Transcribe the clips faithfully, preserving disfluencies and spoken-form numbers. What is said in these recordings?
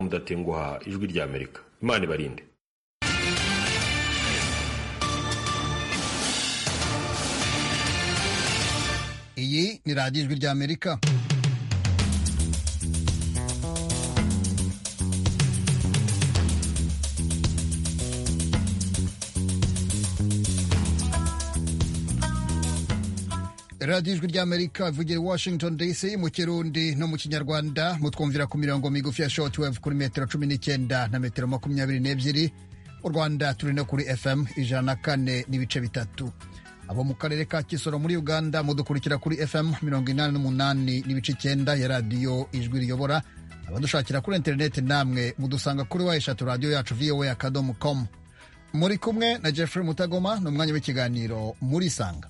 mudatenguha ijwi rya Amerika. Imana ibarinde. Iyi ni radiyo ijwi rya Amerika. radiyo ijwi rya Amerika ivugira i Washington D C mu Kirundi no mu Kinyarwanda, mutwumvira ku mirongo migufi ya shortwave kuri metero cumi n'icyenda na metero makumyabiri n'ebyiri. Mu Rwanda turi no kuri F M ijana na kane n'ibice bitatu. Abo mu karere ka Kisoro muri Uganda mudukurikira kuri F M mirongo inani n'umunani n'ibice icyenda ya radiyo ijwi riyobora. Abadushakira kuri interineti namwe mudusanga kuri wa eshatu radiyo yacu v o a akadomo com. Muri kumwe na Jeffrey Mutagoma, n'umwanya w'ikiganiro muri Sanga.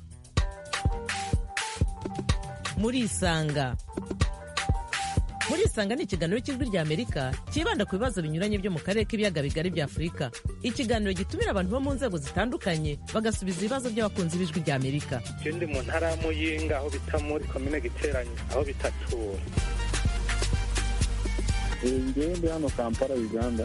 Muri Isanga. Muri Isanga ni ikiganiro cy'ijwi rya Amerika kibanda ku bibazo binyuranye byo mu karere k'ibiyaga bigari bya Afurika. Ikiganiro gitumira abantu bo mu nzego zitandukanye bagasubiza ibibazo by'abakunzi b'ijwi rya Amerika. Ndi mu ntara ya Muyinga aho bita muri komine Giteranyi aho bita Tura. Ngiye ndi hano Kampala, Uganda.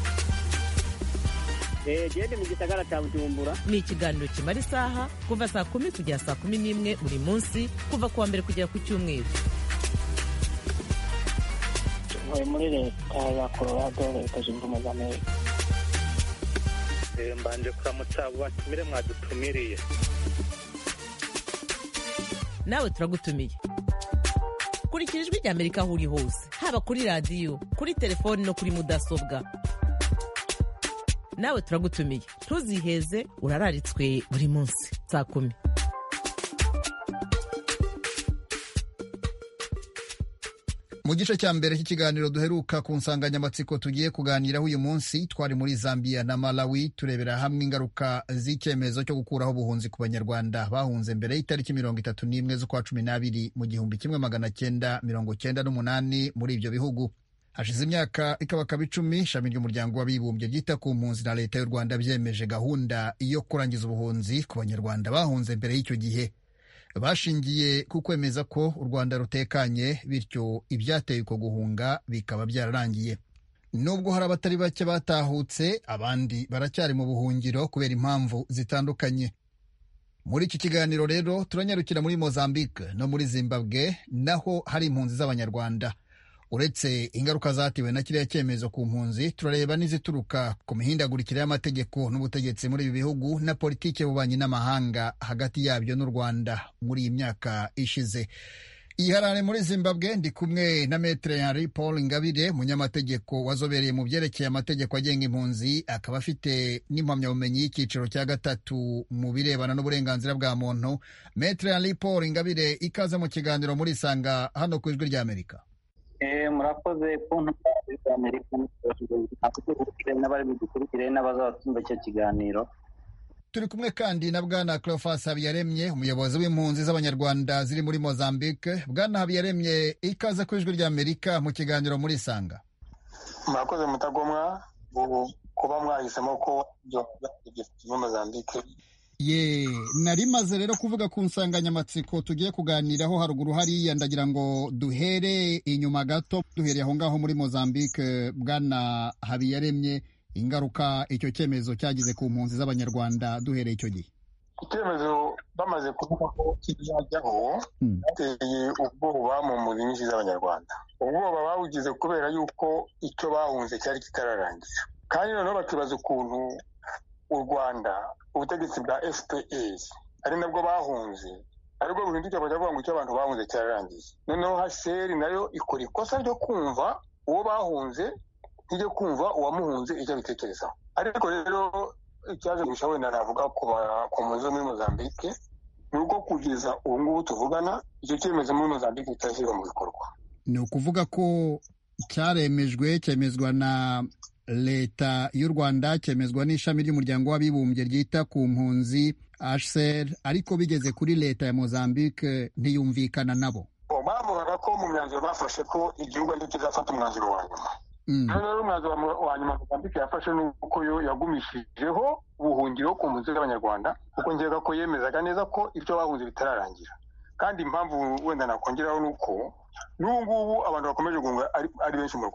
Eh, jende mu gisagara cya Bujumbura. Ni ikiganiro kimara isaha kuva saa kumi kugera saa kumi n'imwe buri munsi kuva kuwa mbere kugera ku cyumweru. Ntuye muri leta ya Colorado, leta zunze ubumwe za Amerika. Eh, mbanje kuramutsa abo batumire mwadutumiriye. Nawe turagutumiye. Kurikira ijwi rya Amerika aho uri hose, haba kuri radiyo, kuri telefoni no kuri mudasobwa. Nawe turagutumiye, ntuziheze, urararitswe buri munsi saa kumi. Mu gice cya mbere cy'ikiganiro duheruka ku nsanganyamatsiko tugiye kuganiraho uyu munsi, twari muri Zambia na Malawi turebera hamwe ingaruka z'icyemezo cyo gukuraho ubuhunzi ku banyarwanda bahunze mbere y'itariki mirongo itatu n'imwe z'ukwa cumi n'abiri mu gihumbi kimwe magana cyenda mirongo cyenda n'umunani muri ibyo bihugu. Hashize imyaka ikabakaba icumi, ishami ry'umuryango w'abibumbye ryita ku mpunzi na leta y'u Rwanda byemeje gahunda yo kurangiza ubuhunzi ku banyarwanda bahunze mbere y'icyo gihe. Bashingiye ku kwemeza ko u Rwanda rutekanye, bityo ibyateye uko guhunga bikaba byararangiye. Nubwo hari abatari bake batahutse, abandi baracyari mu buhungiro kubera impamvu zitandukanye. Muri iki kiganiro rero turanyarukira muri Mozambique no muri Zimbabwe, naho hari impunzi z'abanyarwanda. Uretse ingaruka zatewe na kiriya cyemezo ku mpunzi, turareba n'izituruka ku mihindagurikire y'amategeko n'ubutegetsi muri ibi bihugu na politiki y'ububanyi n'amahanga hagati yabyo n'u Rwanda muri iyi myaka ishize. Iharare muri Zimbabwe ndi kumwe na Maître Henri Paul Ingabire, munyamategeko wazobereye mu byerekeye amategeko agenga impunzi, akaba afite n'impamyabumenyi y'icyiciro cya gatatu mu birebana n'uburenganzira bwa muntu. Maître Henri Paul Ingabire, ikaze mu kiganiro muri Sanga hano ku ijwi rya Amerika. Eh, murakoze kuntu kwa Amerika n'abari bidukurikire n'abazatumva icyo kiganiro. Turi kumwe kandi na Bwana Cleophas Habiyaremye, umuyobozi w'impunzi z'abanyarwanda ziri muri Mozambique. Bwana Habiyaremye, ikaze ku ijwi rya Amerika mu kiganiro muri Sanga. Murakoze Mutagomwa kuba mwahisemo ko byo Mozambique. Ye, nari maze rero kuvuga ku nsanganyamatsiko tugiye kuganiraho haruguru hariya, ndagira ngo duhere inyuma gato, duhereye aho ngaho muri Mozambique. Bwana Habiyaremye, ingaruka icyo cyemezo cyagize ku mpunzi z'abanyarwanda duhereye icyo gihe. Icyemezo bamaze kuvuga ko kizajyaho cyateye ubwoba mu mpunzi nyinshi z'abanyarwanda. Ubwoba bawugize kubera yuko icyo bahunze cyari kitararangira, kandi noneho bakibaza ukuntu u Rwanda, ubutegetsi bwa F P R ari nabwo bahunze, ariko buhindukira bakavuga ngo icyo abantu bahunze cyararangiye. Noneho H C R nayo ikora ikosa ryo kumva uwo bahunze ntijye kumva uwamuhunze icyo bitekerezaho. Ariko rero icyaje gusha wenda navuga ku mpunzi muri Mozambique ni uko kugeza ubu ngubu tuvugana icyo cyemezo muri Mozambique kitashyirwa mu bikorwa. Ni ukuvuga ko cyaremejwe, cyemezwa na leta y'u Rwanda, cyemezwa n'ishami ry'umuryango w'abibumbye ryita ku mpunzi H C R, ariko bigeze kuri leta ya Mozambique ntiyumvikana nabo. Bavugaga ko mu myanzuro bafashe ko igihugu aricyo kizafata umwanzuro wa nyuma. Noneho umwanzuro wa nyuma Mozambique yafashe nuko yo yagumishijeho ubuhungiro ku mpunzi z'abanyarwanda, kuko ngega ko yemezaga neza ko ibyo bahunze bitararangira. Kandi impamvu wenda nakongeraho nuko n'ubu ngubu abantu bakomeje guhunga ari benshi mu Rwanda.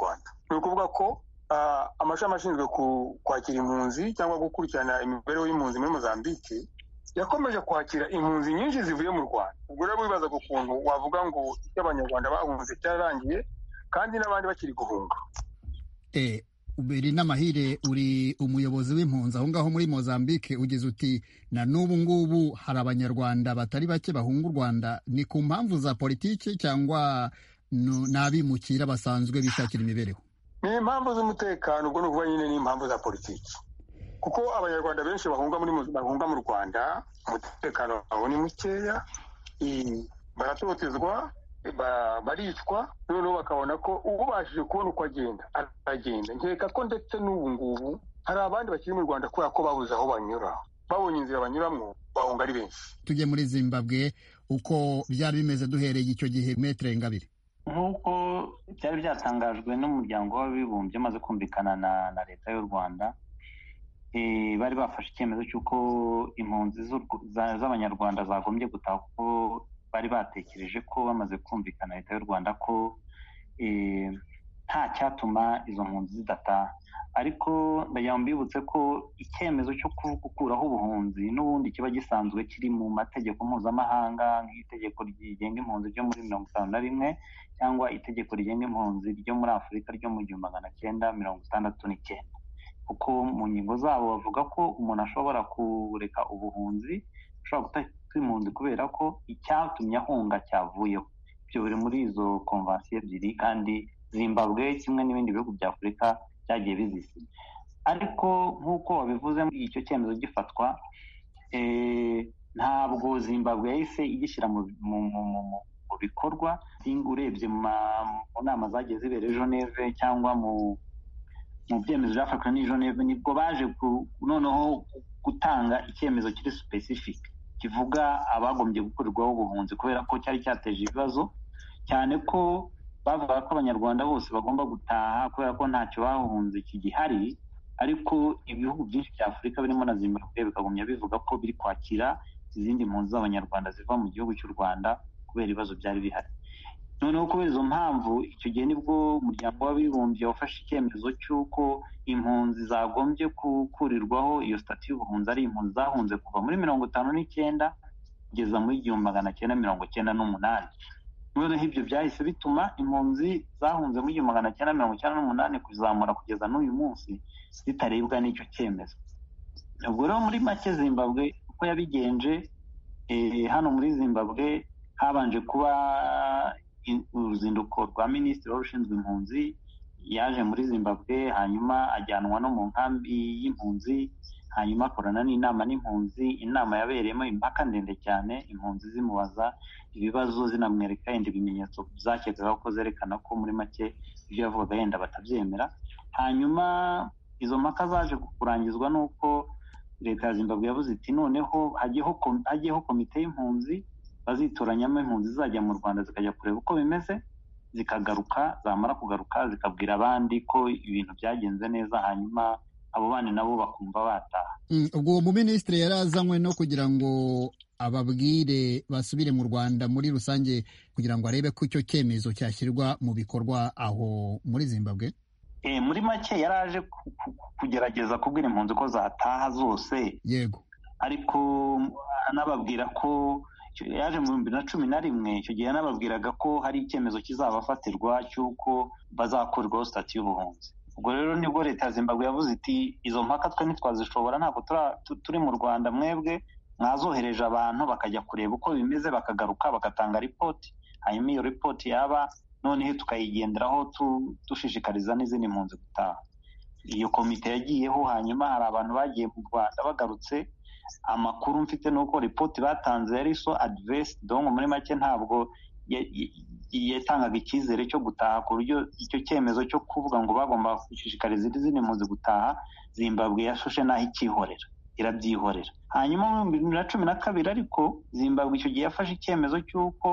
ni ukuvuga ko amashami ashinzwe kwakira impunzi cyangwa gukurikirana imibereho y'impunzi muri Mozambique yakomeje kwakira impunzi nyinshi zivuye mu Rwanda. Ubwo rero wibaza ku kuntu wavuga ngo icyo abanyarwanda bahunze cyararangiye kandi n'abandi bakiri guhunga. Eh, ubiri n'amahire uri umuyobozi w'impunzi aho ngaho muri Mozambique, ugize uti na n'ubu ngubu hari abanyarwanda batari bake bahunga u Rwanda, ni ku mpamvu za politiki cyangwa n'abimukira basanzwe bishakira imibereho? Ni impamvu z'umutekano, ubwo n'uvuga nyine ni impamvu za politiki, kuko abanyarwanda benshi bahunga muri bahunga mu Rwanda umutekano wabo ni mukeya, baratotezwa, baricwa, noneho bakabona ko ubashije kubona uko agenda aragenda. Nkeka ko ndetse n'ubu ngubu hari abandi bakiri mu Rwanda kubera ko babuze aho banyura, babonye inzira banyuramo bahunga ari benshi. Tujye muri Zimbabwe, uko byari bimeze duhereye icyo gihe, Maître Ingabire? Nk'uko byari byatangajwe n'umuryango w'abibumbye umaze kumvikana na na leta y'u Rwanda, bari bafashe icyemezo cy'uko impunzi z'abanyarwanda zagombye gutaha, kuko bari batekereje ko bamaze kumvikana leta y'u Rwanda ko nta cyatuma izo mpunzi zidataha. Ariko ndagira ngo mbibutse ko icyemezo cyo gukuraho ubuhunzi n'ubundi kiba gisanzwe kiri mu mategeko mpuzamahanga, nk'itegeko rigenga impunzi ryo muri mirongo itanu na rimwe cyangwa itegeko rigenga impunzi ryo muri Afurika ryo mu gihumbi magana cyenda mirongo itandatu n'icyenda, kuko mu ngingo zabo bavuga ko umuntu ashobora kureka ubuhunzi, ashobora gutaka impunzi kubera ko icyatumye ahunga cyavuyeho. Ibyo biri muri izo konvansiyo ebyiri, kandi Zimbabwe kimwe n'ibindi bihugu bya Afurika byagiye bizisinya. Ariko nk'uko wabivuze, icyo cyemezo gifatwa, ntabwo Zimbabwe yahise igishyira mu bikorwa. Urebye mu nama zagiye zibera i Geneve cyangwa mu byemezo byafashwe n'i Geneve, nibwo baje noneho gutanga icyemezo kiri specific kivuga abagombye gukorerwaho ubuhunzi, kubera ko cyari cyateje ibibazo cyane, ko bavuga ko abanyarwanda bose bagomba gutaha kubera ko ntacyo bahunze kigihari. Ariko ibihugu byinshi bya Afurika birimo na Zimbabwe bikagumya bivuga ko biri kwakira izindi mpunzi z'abanyarwanda ziva mu gihugu cy'u Rwanda kubera ibibazo byari bihari. Noneho kubera izo mpamvu, icyo gihe nibwo umuryango w'abibumbye wafashe icyemezo cy'uko impunzi zagombye gukurirwaho iyo stati y'ubuhunzi ari impunzi zahunze kuva muri mirongo itanu n'icyenda kugeza muri igihumbi magana cyenda mirongo cyenda n'umunani. Noneho ibyo byahise bituma impunzi zahunze muri igihumbi magana cyenda mirongo cyenda n'umunani kuzamura kugeza n'uyu munsi zitarebwa n'icyo cyemezo. Ubwo rero muri make Zimbabwe uko yabigenje, hano muri Zimbabwe habanje kuba uruzinduko rwa minisitiri wari ushinzwe impunzi, yaje muri Zimbabwe, hanyuma ajyanwa no mu nkambi y'impunzi, hanyuma akorana n'inama n'impunzi. Inama yabereyemo impaka ndende cyane, impunzi zimubaza ibibazo zinamwereka yenda ibimenyetso zakekaga ko zerekana ko muri make ibyo yavugaga yenda batabyemera. Hanyuma izo mpaka zaje kurangizwa n'uko leta ya Zimbabwe yavuze iti noneho hagiyeho komite y'impunzi, bazitoranyamo impunzi zizajya mu Rwanda zikajya kureba uko bimeze, zikagaruka, zamara kugaruka zikabwira abandi ko ibintu byagenze neza, hanyuma abo bandi nabo bakumva bataha. Ubwo uwo muminisitiri yari azanywe no kugira ngo ababwire basubire mu Rwanda muri rusange, kugira ngo arebe ko icyo cyemezo cyashyirwa mu bikorwa aho muri Zimbabwe? Eh, muri make yari aje kugerageza kubwira impunzi ko zataha zose. Yego. Ariko anababwira ko yaje mu bihumbi na cumi na rimwe, icyo gihe yanababwiraga ko hari icyemezo kizabafatirwa cy'uko bazakorerwaho stati y'ubuhunzi. Ubwo rero nibwo leta ya Zimbabwe yavuze iti izo mpaka twe ntitwazishobora, ntabwo turi mu Rwanda, mwebwe mwazohereje abantu bakajya kureba uko bimeze, bakagaruka bagatanga ripoti, hanyuma iyo ripoti yaba noneho tukayigenderaho dushishikariza n'izindi mpunzi gutaha. Iyo komite yagiyeho, hanyuma hari abantu bagiye mu Rwanda bagarutse, amakuru mfite nuko ripoti batanze yari so adverse, donc muri make ntabwo yatangaga icyizere cyo gutaha, ku buryo icyo cyemezo cyo kuvuga ngo bagomba gushishikariza izindi mpunzi gutaha, Zimbabwe yashushe naho ikihorera, irabyihorera. Hanyuma mu bihumbi bibiri na cumi na kabiri ariko Zimbabwe icyo gihe yafashe icyemezo cy'uko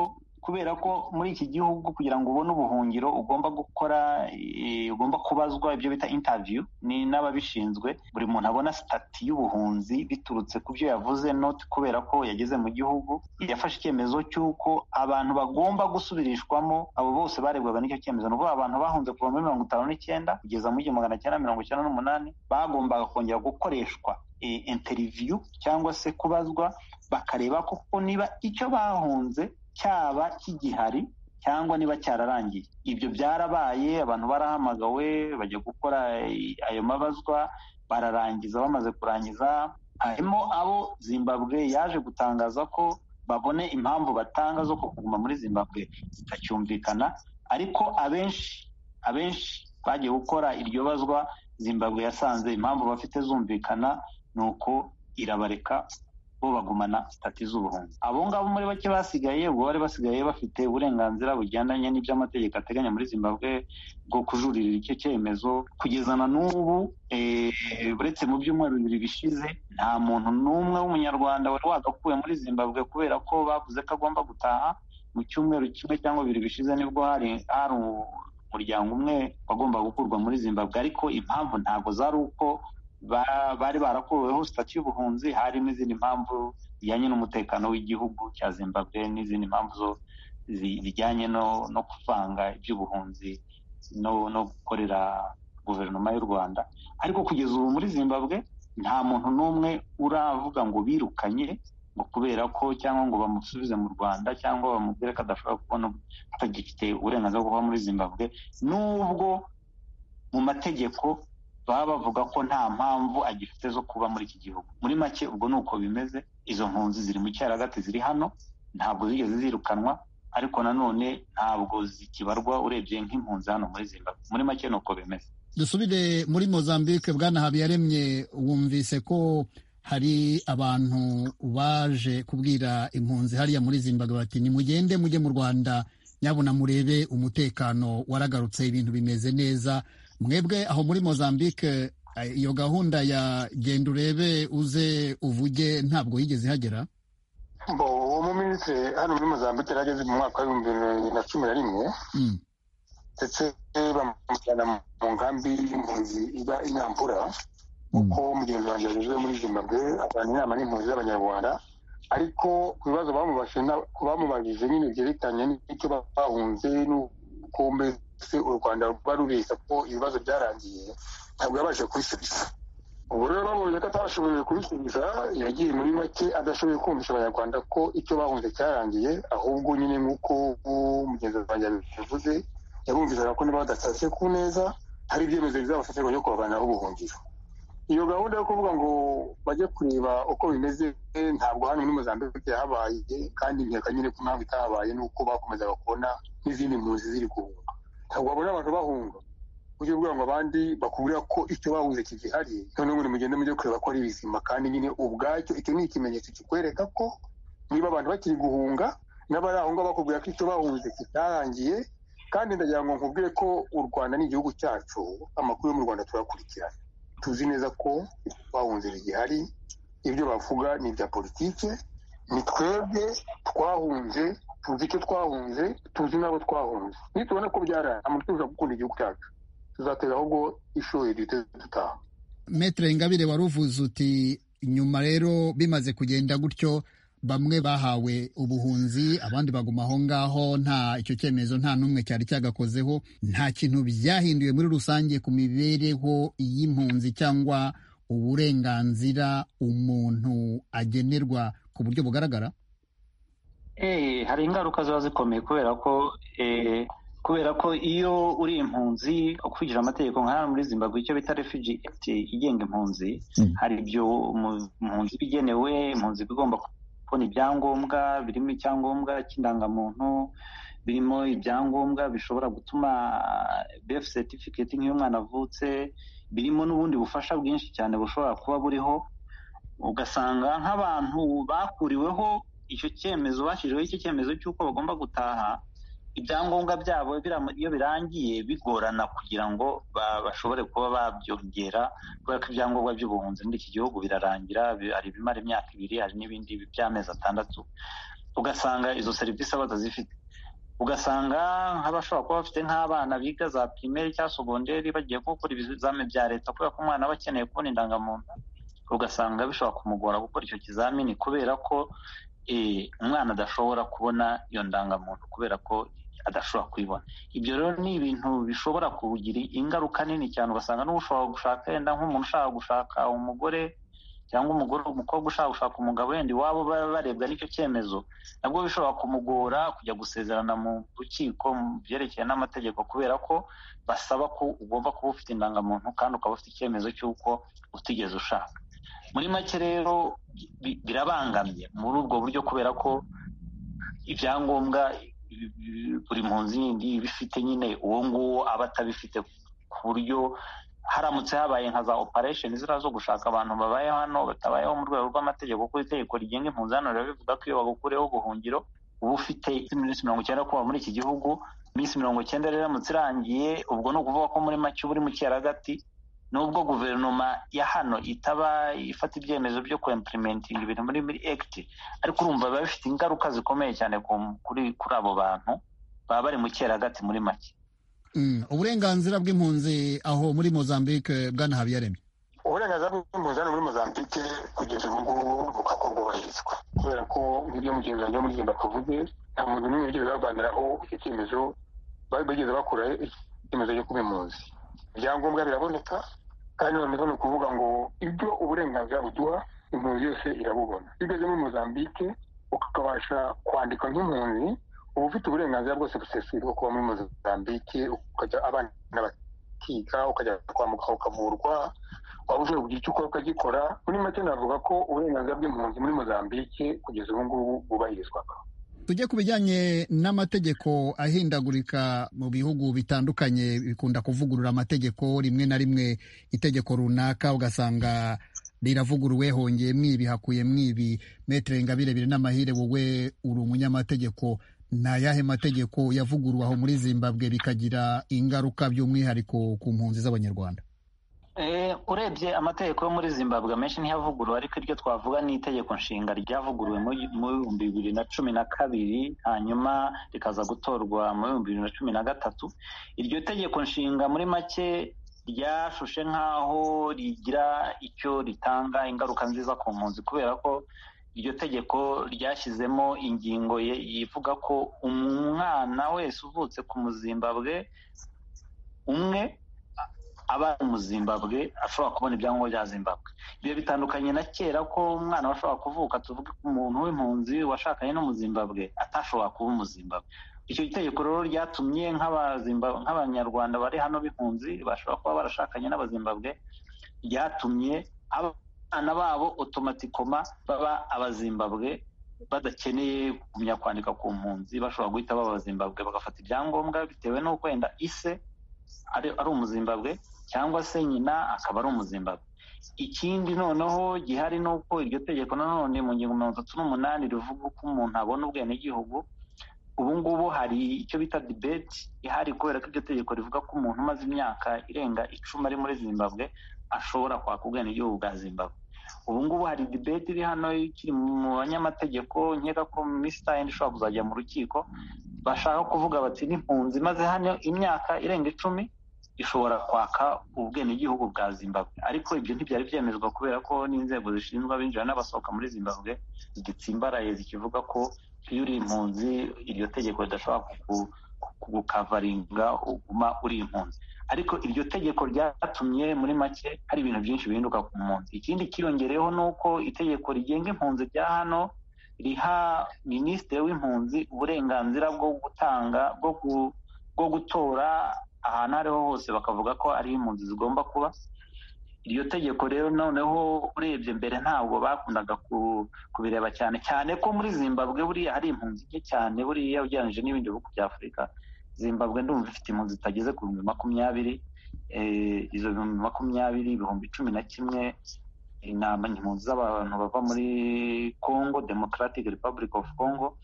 kubera ko muri iki gihugu kugira ngo ubone ubuhungiro ugomba gukora ugomba kubazwa ibyo bita interview ni n'ababishinzwe. Buri muntu abona stati y'ubuhunzi biturutse ku byo yavuze, not kubera ko yageze mu gihugu. Yafashe icyemezo cy'uko abantu bagomba gusubirishwamo, abo bose barebwaga n'icyo cyemezo. N'ubwo abantu bahunze kuva muri mirongo itanu n'icyenda kugeza mu gihumbi magana cyenda mirongo icyenda n'umunani bagombaga kongera gukoreshwa e, interview cyangwa se kubazwa, bakareba koko niba icyo bahunze cyaba kigihari cyangwa niba cyararangiye. Ibyo byarabaye, abantu barahamagawe bajya gukora ayo mabazwa, bararangiza. Bamaze kurangiza, harimo abo Zimbabwe yaje gutangaza ko babone impamvu batanga zo kuguma muri Zimbabwe zitacyumvikana, ariko abenshi abenshi bagiye gukora iryo bazwa, Zimbabwe yasanze impamvu bafite zumvikana, nuko irabareka bo bagumana stati z'ubuhunzi. Abo ngabo muri bake basigaye, ubwo bari basigaye bafite uburenganzira bugendanye n'iby'amategeko ateganya muri Zimbabwe bwo kujuririra icyo cyemezo. Kugeza na n'ubu uretse mu byumweru bibiri bishize, nta muntu n'umwe w'umunyarwanda wari wagakuwe muri Zimbabwe kubera ko bavuze ko agomba gutaha. Mu cyumweru kimwe cyangwa bibiri bishize nibwo hari hari umuryango umwe wagomba gukurwa muri Zimbabwe, ariko impamvu ntabwo zari uko bari barakuweho stati y'ubuhunzi, harimo izindi mpamvu zijyanye n'umutekano w'igihugu cya Zimbabwe n'izindi mpamvu zo zijyanye no no kuvanga iby'ubuhunzi no no gukorera guverinoma y'u Rwanda. Ariko kugeza ubu muri Zimbabwe nta muntu n'umwe uravuga ngo birukanye ngo kubera ko cyangwa ngo bamusubize mu Rwanda cyangwa bamubwire ko adashobora kubona atagifite uburenganzira bwo kuba muri Zimbabwe, nubwo mu mategeko baba bavuga ko nta mpamvu agifite zo kuba muri iki gihugu. Muri make ubwo nuko bimeze. Izo mpunzi ziri mu cyaragati, ziri hano, ntabwo zigeze zirukanwa, ariko nanone ntabwo zikibarwa urebye nk'impunzi hano muri Zimbabwe. Muri make nuko bimeze. Dusubire muri Mozambique. Bwana Habiyaremye, wumvise ko hari abantu baje kubwira impunzi hariya muri Zimbabwe bati nimugende mujye mu Rwanda, nyabona murebe umutekano waragarutse, ibintu bimeze neza. Mwebwe aho muri Mozambique iyo gahunda ya genda urebe uze uvuge ntabwo yigeze ihagera? Bo uwo muminisitiri hano muri Mozambique yarageze mu mwaka w'ibihumbi bibiri na cumi na rimwe ndetse bamujyana mu nkambi y'impunzi iba i Nampula, uko mugenzi wanjye yaje muri Zimbabwe abantu inama n'impunzi z'abanyarwanda. Ariko ku bibazo bamubajije nyine byerekanye n'icyo bahunze n'uko mbese u Rwanda ruba rubeshya ko ibibazo byarangiye, ntabwo yabashe kubisubiza. Ubu rero babonye ko atashoboye kubisubiza, yagiye muri make adashoboye kumvisha abanyarwanda ko icyo bahunze cyarangiye, ahubwo nyine nk'uko mugenzi wanjye yabivuze, yabumvizaga ko niba badashatse ku neza hari ibyemezo bizabafatirwa byo kubavanaho ubuhungiro. Iyo gahunda yo kuvuga ngo bajye kureba uko bimeze ntabwo hano muri Mozambique yahabaye, kandi nkeka nyine ko impamvu itahabaye ni uko bakomezaga kubona n'izindi mpunzi ziri guhunga. Ntabwo babona abantu bahunga ujye ubwira ngo abandi bakubwira ko icyo bahunze kigihari, noneho ngo mugende mujye kureba ko ari bizima, kandi nyine ubwacyo icyo ni ikimenyetso kikwereka ko niba abantu bakiri guhunga n'abari aho ngaho bakubwira ko icyo bahunze kitarangiye. Kandi ndagira ngo nkubwire ko u Rwanda ni igihugu cyacu, amakuru yo mu Rwanda turakurikirana, tuzi neza ko bahunze bigihari. Ibyo bavuga ni ibya politike, ni twebwe twahunze, tuzi icyo twahunze, tuzi n'abo twahunze. Nitubona ko byaraye amatuza gukunda igihugu cyacu, tuzatera ahubwo ishoye duhite dutaha. Maître Ingabire, waruvuze uti nyuma rero bimaze kugenda gutyo, bamwe bahawe ubuhunzi abandi baguma aho ngaho, nta icyo cyemezo nta n'umwe cyari cyagakozeho. Nta kintu byahinduye muri rusange ku mibereho y'impunzi cyangwa uburenganzira umuntu agenerwa ku buryo bugaragara? Eh, hari ingaruka ziba zikomeye kubera ko eh, kubera ko iyo uri impunzi ukurikije amategeko nka muri Zimbabwe icyo bita Refugee Act igenga impunzi, mm. hari ibyo impunzi bigenewe. Impunzi bigomba kubona ibyangombwa, birimo icyangombwa cy'indangamuntu, birimo ibyangombwa bishobora gutuma birth certificate nk'iyo umwana avutse, birimo n'ubundi bufasha bwinshi cyane bushobora kuba buriho. Ugasanga nk'abantu bakuriweho icyo cyemezo, bashyiriweho icyo cyemezo cy'uko bagomba gutaha, ibyangombwa byabo iyo birangiye bigorana kugira ngo bashobore kuba babyongera, kubera ko ibyangombwa by'ubuhunzi muri iki gihugu birarangira, hari ibimara imyaka ibiri, hari n'ibindi by'amezi atandatu. Ugasanga izo serivisi batazifite. ugasanga nk'abashobora kuba bafite nk'abana biga za primaire cyangwa segonderi bagiye gukora ibizamini bya leta kubera ko umwana aba akeneye kubona indangamuntu, ugasanga bishobora kumugora gukora icyo kizamini kubera ko umwana adashobora kubona iyo ndangamuntu kubera ko adashobora kuyibona. Ibyo rero ni ibintu bishobora kugira ingaruka nini cyane, ugasanga n'ushobora gushaka yenda nk'umuntu ushaka gushaka umugore cyangwa umugore umukobwa ushaka gushaka umugabo wenda iwabo barebwa n'icyo cyemezo, nabwo bishobora kumugora kujya gusezerana mu rukiko mu byerekeye n'amategeko kubera ko basaba ko ugomba kuba ufite indangamuntu kandi ukaba ufite icyemezo cy'uko utigeze ushaka. Muri make rero birabangamye muri ubwo buryo kubera ko ibyangombwa buri mpunzi yindi bifite nyine uwo nguwo aba atabifite, ku buryo haramutse habaye nka za operation zira zo gushaka abantu babaye hano batabayeho mu rwego rw'amategeko, kuko itegeko rigenga impunzi hano rivuga ko iyo bagukureho ubuhungiro uba ufite iminsi mirongo icyenda kuba muri iki gihugu. Iminsi mirongo icyenda rero iramutse irangiye, ubwo ni ukuvuga ko muri make uba uri mu cyeragati, nubwo guverinoma ya hano itaba ifata ibyemezo byo ku-implementing ibintu muri muri act, ariko urumva biba bifite ingaruka zikomeye cyane kuri kuri abo bantu baba bari mu cyeragati muri make. Uburenganzira bw'impunzi aho muri Mozambique, Bwana Habiyaremye? Uburenganzira bw'impunzi hano muri Mozambique kugeza ubu ngubu bukakorwa bwubahirizwa kubera ko nk'ibyo mugenzi wanjye muri Zimbabwe avuze, nta muntu n'umwe wigeze barwaniraho icyo cyemezo, bageze bakora icyemezo cyo kuba impunzi. Ibyangombwa biraboneka kandi noneho ni ukuvuga ngo ibyo uburenganzira buduha impunzi yose irabubona. Iyo ugeze muri Mozambique ukabasha kwandika nk'impunzi, uba ufite uburenganzira bwose busesuye bwo kuba muri Mozambique, ukajya abana bakiga, ukajya kwa muganga ukavurwa, waba ushobora kugira icyo ukora ukagikora. Muri make navuga ko uburenganzira bw'impunzi muri Mozambique kugeza ubu ngubu bwubahirizwaga. Tujye ku bijyanye n'amategeko ahindagurika mu bihugu bitandukanye, bikunda kuvugurura amategeko rimwe na rimwe. Itegeko runaka ugasanga riravuguruwe, hongeye mwibi hakuye mwibi. Maître Ingabire Birinamahire, wowe uri umunyamategeko, nta yahe mategeko yavuguruwe aho muri Zimbabwe bikagira ingaruka by'umwihariko ku mpunzi z'Abanyarwanda? Eh, urebye amategeko yo muri Zimbabwe menshi ntiyavuguruwe, ariko iryo twavuga ni itegeko nshinga ryavuguruwe mu bihumbi bibiri na cumi na kabiri, hanyuma rikaza gutorwa mu bihumbi bibiri na cumi na gatatu. Iryo tegeko nshinga muri make ryashushe nk'aho rigira icyo ritanga ingaruka nziza ku mpunzi, kubera ko iryo tegeko ryashyizemo ingingo yivuga ko umwana wese uvutse ku Muzimbabwe umwe aba mu Zimbabwe ashobora kubona ibyangombwa bya Zimbabwe. Ibyo bitandukanye na kera ko umwana washobora kuvuka, tuvuge ko umuntu w'impunzi washakanye no mu Zimbabwe atashobora kuba mu Zimbabwe. Icyo gitegeko rero ryatumye nk'abanyarwanda bari hano b'impunzi bashobora kuba barashakanye n'Abazimbabwe, ryatumye abana babo automatikoma baba Abazimbabwe badakeneye kumenya kwandika ku mpunzi, bashobora guhita baba Abazimbabwe bagafata ibyangombwa bitewe n'uko wenda ise ari ari umuzimbabwe cyangwa se nyina akaba ari umuzimbabwe. Ikindi noneho gihari nuko iryo tegeko nanone mu ngingo mirongo itatu n'umunani rivuga ko umuntu abona ubwenegihugu. Ubu ngubu hari icyo bita debate ihari kubera ko iryo tegeko rivuga ko umuntu umaze imyaka irenga icumi ari muri Zimbabwe ashobora kwaka ubwenegihugu bwa Zimbabwe. Ubu ngubu hari debate iri hano ikiri mu banyamategeko, nkeka ko Mister End ishobora kuzajya mu rukiko, bashaka kuvuga bati n'impunzi maze hano imyaka irenga icumi ishobora kwaka ubwenegihugu bwa Zimbabwe. Ariko ibyo ntibyari byemezwa kubera ko n'inzego zishinzwe abinjira n'abasohoka muri Zimbabwe zigitsimbaraye zikivuga ko iyo uri impunzi iryo tegeko ridashobora kugukavaringa uguma uri impunzi. Ariko iryo tegeko ryatumye muri make hari ibintu byinshi bihinduka ku mpunzi. Ikindi kiyongereyeho ni uko itegeko rigenga impunzi rya hano riha minisitiri w'impunzi uburenganzira bwo gutanga bwo gutora ahantu ariho hose bakavuga ko ari impunzi zigomba kuba. Iryo tegeko rero noneho urebye mbere ntabwo bakundaga kubireba cyane cyane ko muri Zimbabwe buriya hari impunzi nke cyane buriya ugereranyije n'ibindi bihugu bya Afurika. Zimbabwe ndumva ifite impunzi zitageze ku bihumbi makumyabiri, izo bihumbi makumyabiri ibihumbi cumi na kimwe inama impunzi z'abantu bava muri Congo, Democratic Republic of Congo.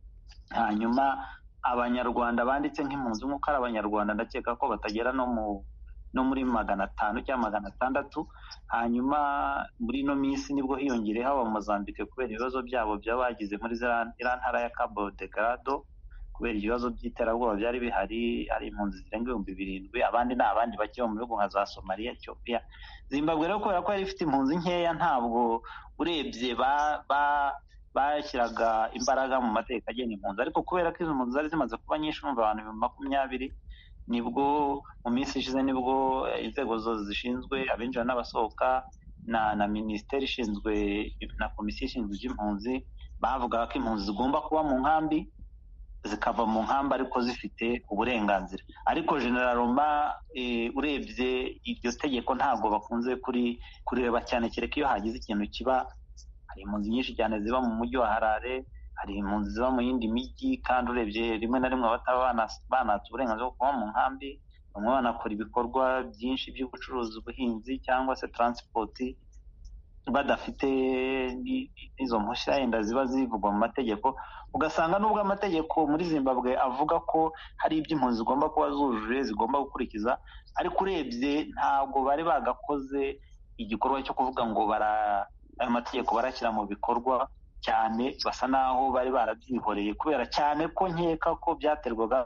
Hanyuma Abanyarwanda banditse nk'impunzi nk'uko ari Abanyarwanda ndakeka ko batagera no mu no muri magana atanu cyangwa magana atandatu. Hanyuma muri ino minsi nibwo hiyongereyeho aba Mozambique kubera ibibazo byabo byabagize muri iriya ntara ya Cabo Delgado. kubera ibibazo by'iterabwoba byari bihari. Hari impunzi zirenga ibihumbi birindwi, abandi ni abandi bake mu bihugu nka za Somalia, Ethiopia. Zimbabwe rero kubera ko yari ifite impunzi nkeya, ntabwo urebye ba ba bashyiraga imbaraga mu mategeko agenga impunzi, ariko kubera ko izo mpunzi zari zimaze kuba nyinshi, numva abantu ibihumbi makumyabiri, nibwo mu minsi ishize nibwo inzego zose zishinzwe abinjira n'abasohoka na na minisiteri ishinzwe na komisiyo ishinzwe iby'impunzi bavuga ko impunzi zigomba kuba mu nkambi, zikava mu nkambi ariko zifite uburenganzira. Ariko General Roma e, urebye iryo tegeko ntabwo bakunze kuri kureba cyane, kereka iyo hagize ikintu kiba. Hari impunzi nyinshi cyane ziba mu mujyi wa Harare, hari impunzi ziba mu yindi mijyi, kandi urebye rimwe na rimwe bataba banatse uburenganzira bwo kuba mu nkambi, bamwe banakora ibikorwa byinshi by'ubucuruzi, ubuhinzi cyangwa se transport, badafite izo mpushya yenda ziba zivugwa mu mategeko. Ugasanga nubwo amategeko muri Zimbabwe avuga ko hari iby'impunzi zigomba kuba zujuje, zigomba gukurikiza, ariko urebye ntabwo bari bagakoze igikorwa cyo kuvuga ngo bara ayo mategeko barashyira mu bikorwa cyane. Basa naho bari barabyihoreye, kubera cyane ko nkeka ko byaterwaga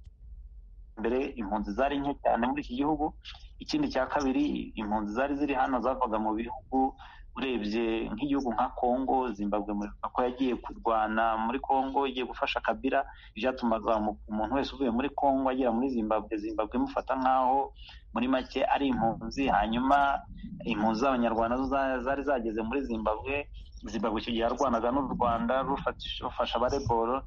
mbere impunzi zari nke cyane muri iki gihugu. Ikindi cya kabiri, impunzi zari ziri hano zavaga mu bihugu, urebye nk'igihugu nka Congo, Zimbabwe ko yagiye kurwana muri Congo, igiye gufasha Kabila, byatumaga umuntu wese uvuye muri Congo agera muri Zimbabwe, Zimbabwe imufata nk'aho muri make ari impunzi. Hanyuma impunzi z'abanyarwanda zari zageze muri Zimbabwe, Zimbabwe icyo gihe yarwanaga n'u Rwanda rufasha abareboro,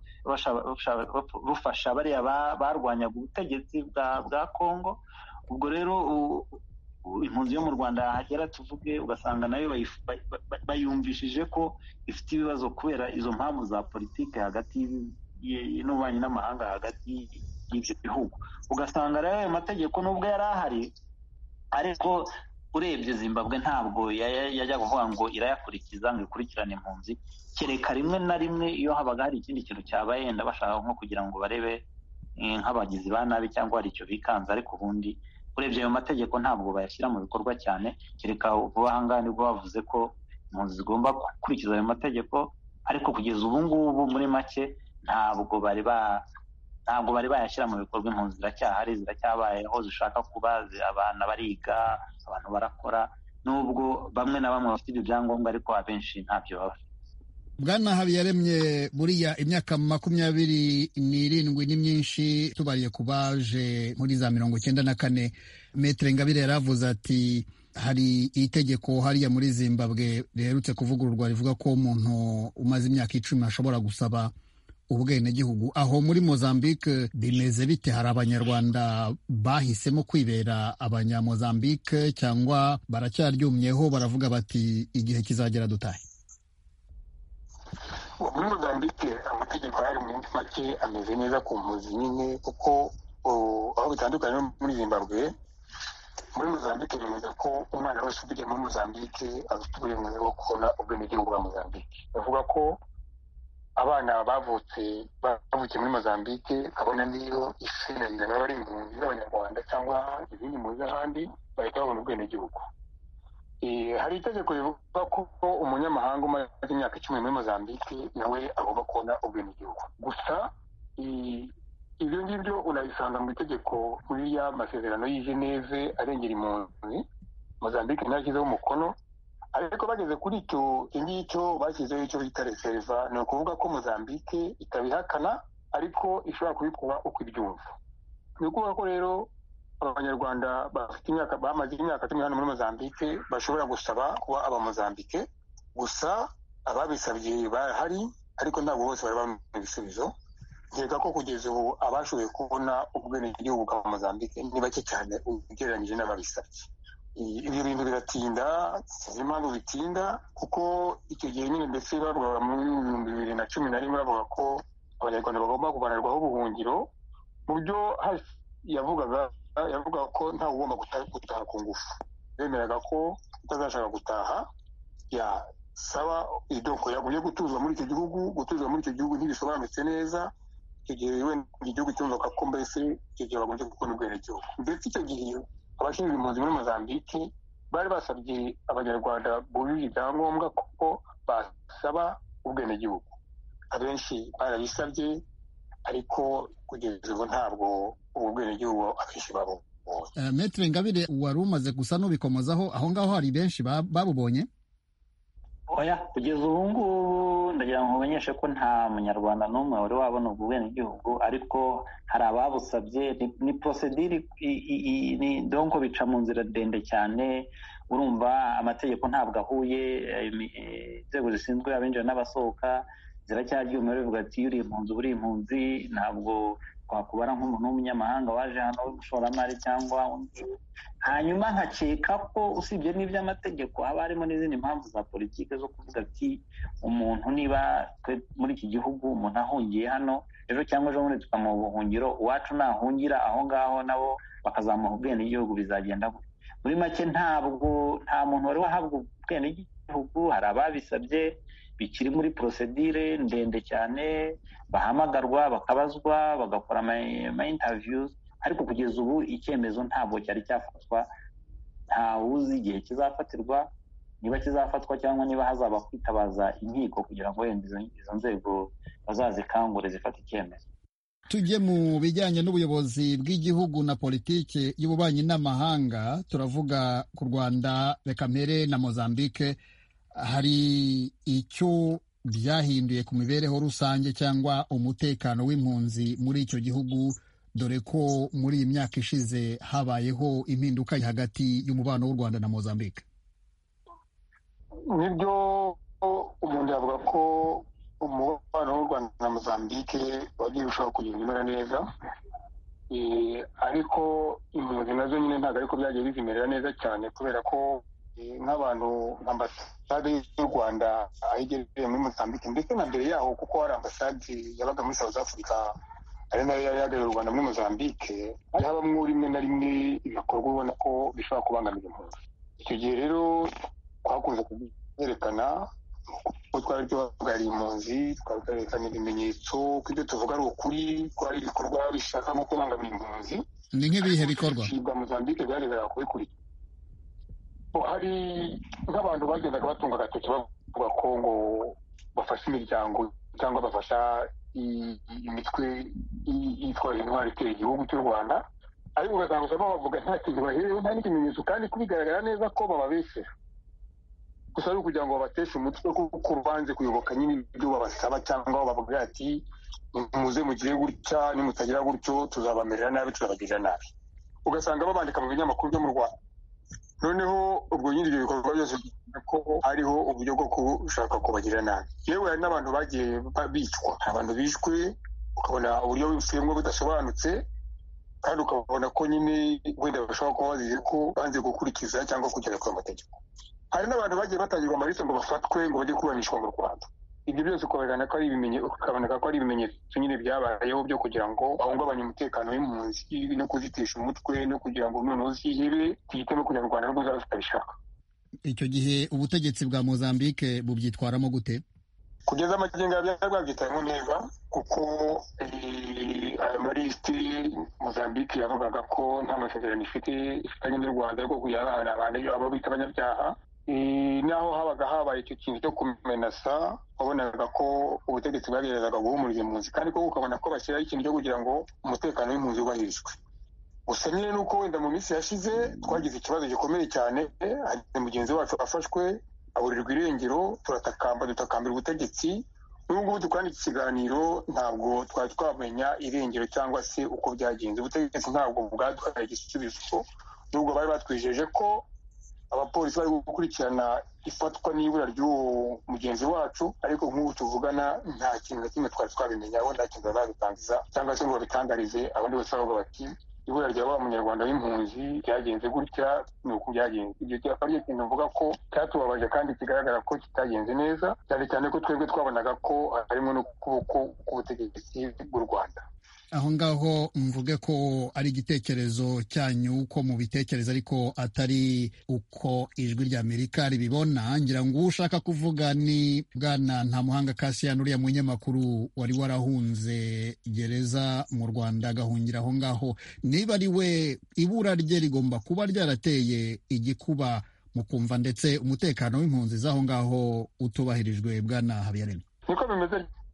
rufasha bariya barwanyaga ubutegetsi bwa bwa Congo. Ubwo rero impunzi yo mu Rwanda hagera tuvuge, ugasanga nayo bayumvishije ko ifite ibibazo kubera izo mpamvu za politike hagati y'ububanyi n'amahanga hagati y'ibyo bihugu. Ugasanga rero ayo mategeko nubwo yari ahari, ariko urebye Zimbabwe ntabwo yajya kuvuga ngo irayakurikiza ngo ikurikirane impunzi, kereka rimwe na rimwe iyo habaga hari ikindi kintu cyabaye yenda bashaka nko kugira ngo barebe nk'abagizi ba nabi cyangwa hari icyo bikanze. Ariko ubundi urebye ayo mategeko ntabwo bayashyira mu bikorwa cyane, kereka vuba aha ngaha nibwo bavuze ko impunzi zigomba gukurikiza ayo mategeko. Ariko kugeza ubu ngubu muri make ntabwo bari ba ntabwo bari bayashyira mu bikorwa. Impunzi ziracyahari, ziracyabayeho, zishaka kuba, abana bariga, abantu barakora, nubwo bamwe na bamwe bafite ibyo byangombwa, ariko abenshi ntabyo baba. Bwana Habiyaremye, buriya imyaka makumyabiri n'irindwi ni myinshi tubariye ku baje muri za mirongo icyenda na kane. Maître Ingabire yaravuze ati hari itegeko hariya muri Zimbabwe riherutse kuvugururwa rivuga ko umuntu umaze imyaka icumi ashobora gusaba ubwenegihugu. Aho muri Mozambique bimeze bite? Hari abanyarwanda bahisemo kwibera abanyamozambique cyangwa baracyaryumyeho baravuga bati igihe kizagera dutahe? Muri Mozambique amategeko ari muri make ameze neza ku mpunzi nyine, kuko aho bitandukanye muri Zimbabwe. Muri Mozambique bemeza ko umwana wese ugiye muri Mozambique afite uburenganzira bwo kubona ubwenegihugu bwa Mozambique. Bavuga ko abana bavutse bavukiye muri Mozambique, kabona niyo iseneza n'abari impunzi z'abanyarwanda cyangwa izindi mpunzi z'ahandi, bahita babona ubwenegihugu. Hari itegeko rivuga ko umunyamahanga umaze imyaka icumi muri Mozambique nawe agomba kubona ubwenegihugu. Gusa ibyo ngibyo unabisanga mu itegeko muri ya masezerano y'i Geneve arengera impunzi, Mozambique nayo yashyizeho umukono. Ariko bageze kuri icyo ngicyo bashyizeho icyo bita reserva, ni ukuvuga ko Mozambique itabihakana ariko ishobora kubikora uko ibyumva. Ni ukuvuga ko rero abanyarwanda bafite imyaka bamaze imyaka cumi hano muri Mozambique bashobora gusaba kuba aba Mozambique. Gusa ababisabye barahari, ariko ntabwo bose bari bamenya ibisubizo. Nkeka ko kugeza ubu abashoboye kubona ubwenegihugu bwa Mozambique ni bake cyane ugereranyije n'ababisabye. Ibyo bintu biratinda, sinzi impamvu bitinda, kuko icyo gihe nyine ndetse bavuga muri ibihumbi bibiri na cumi na rimwe bavuga ko abanyarwanda bagomba kuvanirwaho ubuhungiro. Mu byo yavugaga yavuga ko ntawe ugomba gutaha ku ngufu. Bemeraga ko utazashaka gutaha yasaba idoko yaguye gutuzwa muri icyo gihugu. Gutuzwa muri icyo gihugu ntibisobanutse neza. Icyo gihe wenda igihugu cyumvaga ko mbese icyo gihe bagombye kubona ubwenegihugu. Ndetse icyo gihe abashinzwe impunzi muri Mozambique bari basabye abanyarwanda bujuje ibyangombwa kuko basaba ubwenegihugu. Abenshi barabisabye, ariko kugeza ubu ntabwo ubu bwenegihugu akenshi babubonye. uh, Maître Ingabire wari umaze gusa n'ubikomozaho, aho ngaho hari benshi babubonye? oya kugeza ubu ngubu ndagira ngo umenyeshe ko nta munyarwanda n'umwe wari wabona ubwo bwenegihugu, ariko hari ababusabye. ni procedure ni donko bica mu nzira ndende cyane, urumva amategeko ntabwo ahuye, inzego zishinzwe abinjira n'abasohoka ziracyaryomewe bivuga ati iyo uri impunzi uba uri impunzi, ntabwo twakubara nk'umuntu w'umunyamahanga waje hano w'umushoramari cyangwa undi. Hanyuma nkakeka ko usibye n'iby'amategeko haba harimo n'izindi mpamvu za politiki zo kuvuga ati umuntu niba muri iki gihugu umuntu ahungiye hano ejo cyangwa ejo bundi tukamuha ubuhungiro, uwacu nahungira aho ngaho nabo bakazamuha ubwenegihugu bizagenda gutya. Muri make ntabwo nta muntu wari wahabwa ubwenegihugu, hari ababisabye bikiri muri procedure ndende cyane, bahamagarwa bakabazwa bagakora ama interviews, ariko kugeza ubu icyemezo ntabwo cyari cyafatwa. Nta uzi igihe kizafatirwa, niba kizafatwa cyangwa niba hazaba kwitabaza inkiko kugira ngo wenda izo nzego bazazikangure zifata icyemezo. Tujye mu bijyanye n'ubuyobozi bw'igihugu na politiki y'ububanyi n'amahanga, turavuga ku Rwanda, reka mpere na Mozambique. Hari icyo byahinduye ku mibereho rusange cyangwa umutekano w'impunzi muri icyo gihugu, dore ko muri iyi myaka ishize habayeho impinduka hagati y'umubano w'u Rwanda na Mozambique? Nibyo, umuntu yavuga ko umubano w'u Rwanda na Mozambique wagiye ushobora kugenda umera neza, ariko impunzi nazo nyine ntabwo ariko byagiye bizimerera neza cyane, kubera ko nk'abantu ambasade y'u Rwanda aho igereye muri Mozambique, ndetse na mbere yaho kuko hari ambasade yabaga muri South Africa ari nayo yari yahagarariye u Rwanda muri Mozambique, habamo rimwe na rimwe ibikorwa ubona ko bishobora kubangamira impunzi. Icyo gihe rero twakunze kubyerekana ko twari duhagarariye impunzi, twakarekana ibimenyetso ko ibyo tuvuga ari ukuri, ko ari ibikorwa bishaka nko kubangamira impunzi. Ni nk'ibihe bikorwa? Bwa Mozambique byarebaga kubikurikira. Hari nk'abantu bagendaga batunga agatoki bavuga ko ngo bafasha imiryango cyangwa bafasha imitwe yitwaje intwari itera igihugu cy'u Rwanda, ariko ugasanga usaba bavuga nta kintu baherewe, nta n'ikimenyetso, kandi kubigaragara neza ko bababesera. Gusa ari ukugira ngo babateshe umutwe kuko banze kuyoboka nyine ibyo babasaba, cyangwa bavuga ati muze mugire gutya, nimutagira gutyo tuzabamerera nabi, tuzabagirira nabi. Ugasanga babandika mu binyamakuru byo mu Rwanda. Noneho ubwo nyine ibyo bikorwa byose ko hariho uburyo bwo gushaka kubagirira nabi. Yewe hari n'abantu bagiye bicwa, abantu bishwe ukabona uburyo bifuyemo budasobanutse, kandi ukabona ko nyine wenda bashobora kuba bazize ko banze gukurikiza cyangwa kugera ku mategeko. Hari n'abantu bagiye batangirwa amarisi ngo bafatwe ngo bajye kuburanishwa mu Rwanda. Ibyo byose ukabona ko ari ibimenyetso, ukaboneka ko ari ibimenyetso nyine byabayeho byo kugira ngo bahungabanye umutekano w'impunzi no kuzitesha umutwe no kugira ngo noneho zihebe zihitemo kugira ngo u Rwanda rwose rutabishaka. Icyo gihe ubutegetsi bwa Mozambique bubyitwaramo gute? Kugeza amagingo byari bwabyitayemo neza, kuko aya malisiti Mozambique yavugaga ko nta masezerano ifite ifitanye n'u Rwanda rwo kuyabana abantu abo bita abanyabyaha. Naho habaga habaye icyo kintu cyo kumenasa, wabonaga ko ubutegetsi bwageragezaga guhumuriza impunzi, kandi ko ukabona ko bashyiraho ikintu cyo kugira ngo umutekano w'impunzi wubahirizwe. Gusa nyine nuko wenda mu minsi yashize twagize ikibazo gikomeye cyane, hari mugenzi wacu afashwe aburirwa irengero, turatakamba dutakambira ubutegetsi. N'ubu ngubu dukora iki kiganiro ntabwo twari twamenya irengero cyangwa se uko byagenze. Ubutegetsi ntabwo bwaduhaye igisubizo, nubwo bari batwijeje ko abapolisi bari gukurikirana ifatwa n'ibura ry'uwo mugenzi wacu, ariko nk'ubu tuvugana nta kintu na kimwe twari twabimenya, aho nta kintu babitangiza cyangwa se ngo babitangarize abandi bose bavuga bati ibura rya wa munyarwanda w'impunzi byagenze gutya, ni uko byagenze. Ibyo cyakaba ari ikintu mvuga ko cyatubabaje kandi kigaragara ko kitagenze neza, cyane cyane ko twebwe twabonaga ko harimo n'ukuboko k'ubutegetsi bw'u Rwanda. Aho ngaho mvuge ko ari igitekerezo cyanyu uko mubitekereza, ariko atari uko ijwi rya Amerika ribibona. Ngira ngo ushaka kuvuga ni Bwana Ntamuhanga Cassian, uriya munyamakuru wari warahunze gereza mu Rwanda agahungira aho ngaho. Niba ari we, ibura rye rigomba kuba ryarateye igikuba mu kumva ndetse umutekano w'impunzi z'aho ngaho utubahirijwe. Bwana Habiyaremye, niko bimeze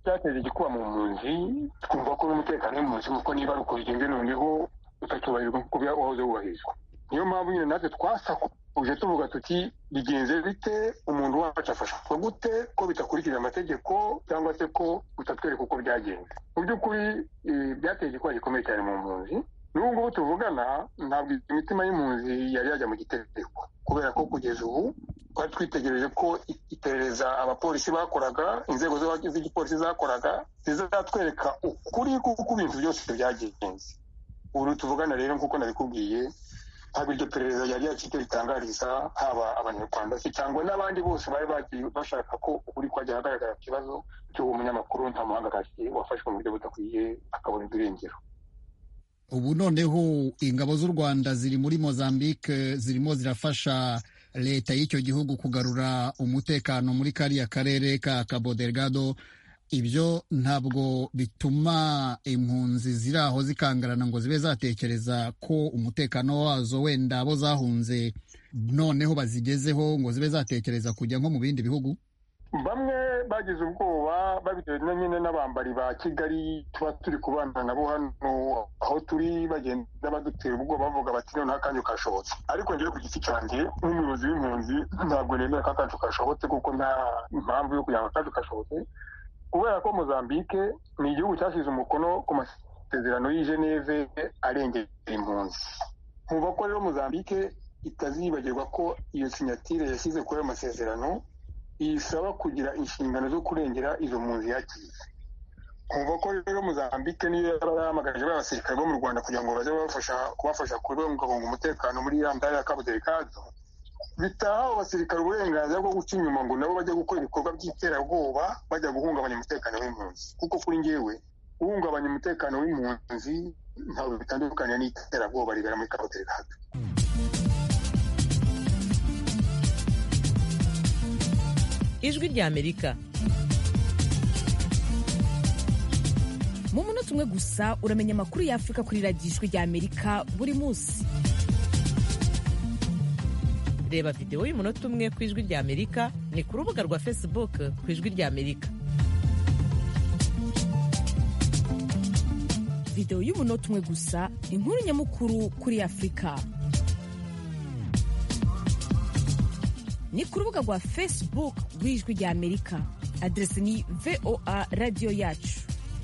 byateje igikuba mu mpunzi twumva ko n'umutekano w'impunzi kuko niba ari uko bigenze noneho utacyubahirizwa kuko wahoze wubahirizwa. Niyo mpamvu nyine natwe twasakuje tuvuga tuti bigenze bite, umuntu wacu afashwa gute, ko bitakurikije amategeko cyangwa se ko utatwereka uko byagenze. Mu by'ukuri byateye igikuba gikomeye cyane mu mpunzi. N'ubu ngubu tuvugana ntabwo imitima y'impunzi yari yajya mu gitereko kubera ko kugeza ubu twari twitegereje ko iperereza abapolisi bakoraga, inzego z'igipolisi zakoraga zizatwereka ukuri kuko ibintu byose byagenze. Ubu tuvugana rero nk'uko nabikubwiye, ntabwo iryo perereza yari yakite ritangariza haba abanyarwanda se cyangwa n'abandi bose bari bagiye bashaka ko ukuri kwajya hagaragara ikibazo cy'uwo munyamakuru nta muhangakazi wafashwe mu buryo budakwiye akabona irengero. Ubu noneho ingabo z'u Rwanda ziri muri Mozambique zirimo zirafasha leta y'icyo gihugu kugarura umutekano muri kariya karere ka Cabo Delgado. Ibyo ntabwo bituma impunzi ziri aho zikangarana ngo zibe zatekereza ko umutekano wazo wenda abo zahunze noneho bazigezeho ngo zibe zatekereza kujya nko mu bindi bihugu. Bamwe bagize ubwoba babitewe nyine n'abambari ba Kigali tuba turi kubana nabo hano aho turi, bagenda badutera ubwoba bavuga bati noneho akanyu kashobotse. Ariko ngewe ku giti cyanjye nk'umuyobozi w'impunzi ntabwo nemera ko akanyu kashobotse kuko nta impamvu yo kugira ngo akanyu kashobotse, kubera ko Mozambique ni igihugu cyashyize umukono ku masezerano y'i Geneve arengera impunzi. Nkumva ko rero Mozambique itazibagirwa ko iyo sinyatire yashyize kuri ayo masezerano isaba kugira inshingano zo kurengera izo mpunzi yakiriye. Nkumva ko rero Mozambique niyo yabahamagaje b'abasirikare bo mu Rwanda kugira ngo baze babafasha kubafasha kubungabunga umutekano muri ya ndaya ya Cabo Delgado, bitaha abasirikare uburenganzira bwo guca inyuma ngo nabo bajya gukora ibikorwa by'iterabwoba bajya guhungabanya umutekano w'impunzi. Kuko kuri njyewe guhungabanya umutekano w'impunzi ntabwo bitandukanye n'iterabwoba ribera muri Cabo Delgado. Ijwi ry'Amerika. Mu munota umwe gusa uramenya amakuru y'Afurika kuri radiyo Ijwi ry'Amerika buri munsi. Reba videwo y'umunota umwe ku Ijwi ry'Amerika ni ku rubuga rwa Facebook ku Ijwi ry'Amerika. Videwo y'umunota umwe gusa, inkuru nyamukuru kuri Afurika. Ni ku rubuga rwa Facebook rw'Ijwi ry'Amerika. Adresi ni V O A Radio Yacu.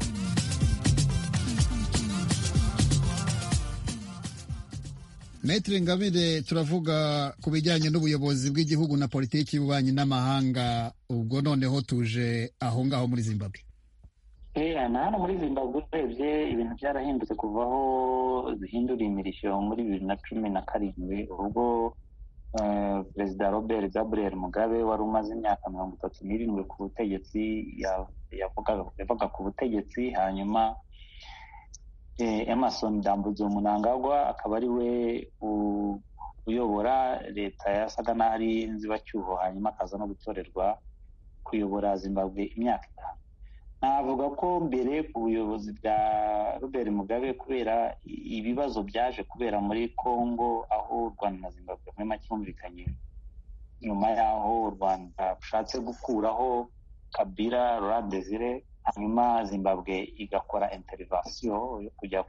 Maitre Ngabire, turavuga ku bijyanye n'ubuyobozi bw'igihugu na politiki y'ububanyi n'amahanga, ubwo noneho tuje aho ngaho muri Zimbabwe. Eh, hano muri Zimbabwe urebye ibintu byarahindutse kuvaho zihindura imirishyo muri bibiri na cumi na karindwi ubwo uh, Perezida Robert Gabriel Mugabe wari umaze imyaka mirongo itatu n'irindwi ku butegetsi yavugaga ku butegetsi, hanyuma Emerson Dambudzo Mnangagwa akaba ari we uyobora leta yasaga n'aho ari inzibacyuho, hanyuma akaza no gutorerwa kuyobora Zimbabwe imyaka itanu. Navuga ko mbere ku buyobozi bwa Robert Mugabe kubera ibibazo byaje kubera muri Congo aho u Rwanda na Zimbabwe muri make bumvikanye nyuma yaho u Rwanda rushatse gukuraho Kabila Laurent Desire, hanyuma Zimbabwe igakora intervention yo kujya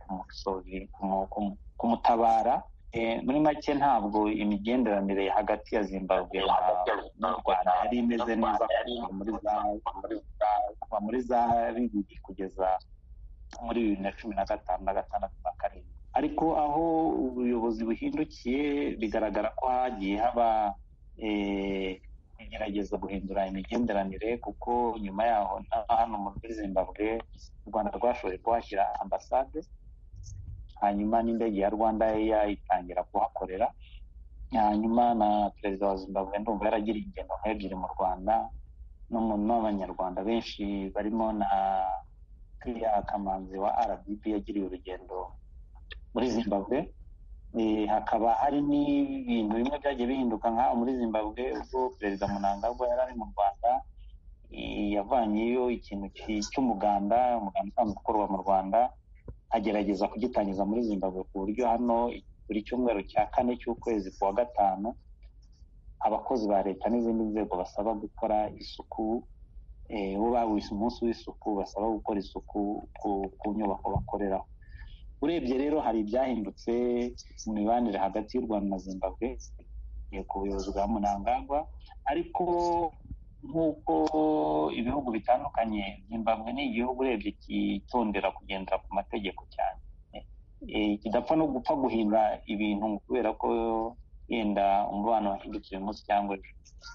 kumutabara. E, muri make ntabwo imigenderanire hagati ya Zimbabwe n'u Rwanda yari imeze neza muri za muri za bibiri kugeza muri bibiri na cumi na gatanu na gatandatu na karindwi. Ariko aho ubuyobozi buhindukiye bigaragara ko hagiye haba igerageza guhindura imigenderanire, kuko nyuma yaho hano muri Zimbabwe u Rwanda rwashoboye kuhashyira ambasade, hanyuma n'indege ya Rwanda Air itangira kuhakorera, hanyuma na perezida wa Zimbabwe ndumva yaragiriye ingendo ebyiri mu Rwanda n'abanyarwanda benshi barimo na Kiriya Kamanzi wa R D B yagiriye urugendo muri Zimbabwe. E, hakaba hari n'ibintu bimwe byagiye bihinduka nk'aho muri Zimbabwe ubwo Perezida Mnangagwa yari ari mu Rwanda yavanyeyo ikintu cy'umuganda umuganda usanzwe ukorwa mu Rwanda, agerageza kugitangiza muri Zimbabwe ku buryo hano buri cyumweru cya kane cy'ukwezi kwa gatanu abakozi ba leta n'izindi nzego basaba gukora isuku bo bawise umunsi w'isuku, basaba gukora isuku ku nyubako bakoreraho. Urebye rero hari ibyahindutse mu mibanire hagati y'u Rwanda na Zimbabwe ku buyobozi bwa Mnangagwa, ariko nk'uko ibihugu bitandukanye, Zimbabwe ni igihugu urebye kitondera kugendera ku mategeko cyane, kidapfa no gupfa guhindura ibintu kubera ko yenda umubano wahindutse uyu munsi cyangwa ejo.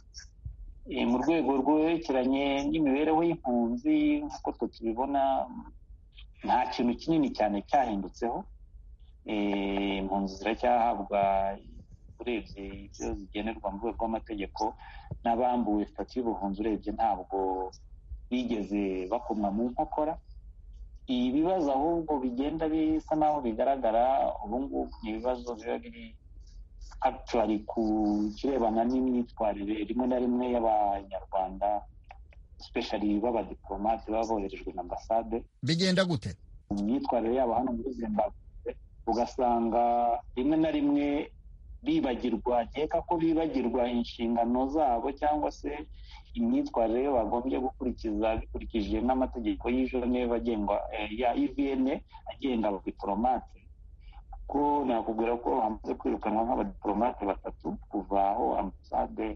Mu rwego rwerekeranye n'imibereho y'impunzi nk'uko twe tubibona, nta kintu kinini cyane cyahindutseho. Impunzi ziracyahabwa urebye ibyo zigenerwa mu rwego rw'amategeko, n'abambuwe sitati y'ubuhunzi urebye ntabwo bigeze bakomwa mu nkokora. Ibibazo ahubwo bigenda bisa naho bigaragara ubu ngubu ni ibibazo biba biri actually ku kirebana n'imyitwarire rimwe na rimwe y'Abanyarwanda, especially b'abadiplomate baba boherejwe na ambasade. Bigenda gute mu myitwarire yabo hano muri Zimbabwe? Ugasanga rimwe na rimwe bibagirwa, nkeka ko bibagirwa inshingano zabo cyangwa se imyitwarire bagombye gukurikiza bikurikije n'amategeko y'i Geneve agenga ya I V N agenga abadiplomate. Ko nakubwira ko hamaze kwirukanwa nk'abadiplomate batatu kuva aho ambasade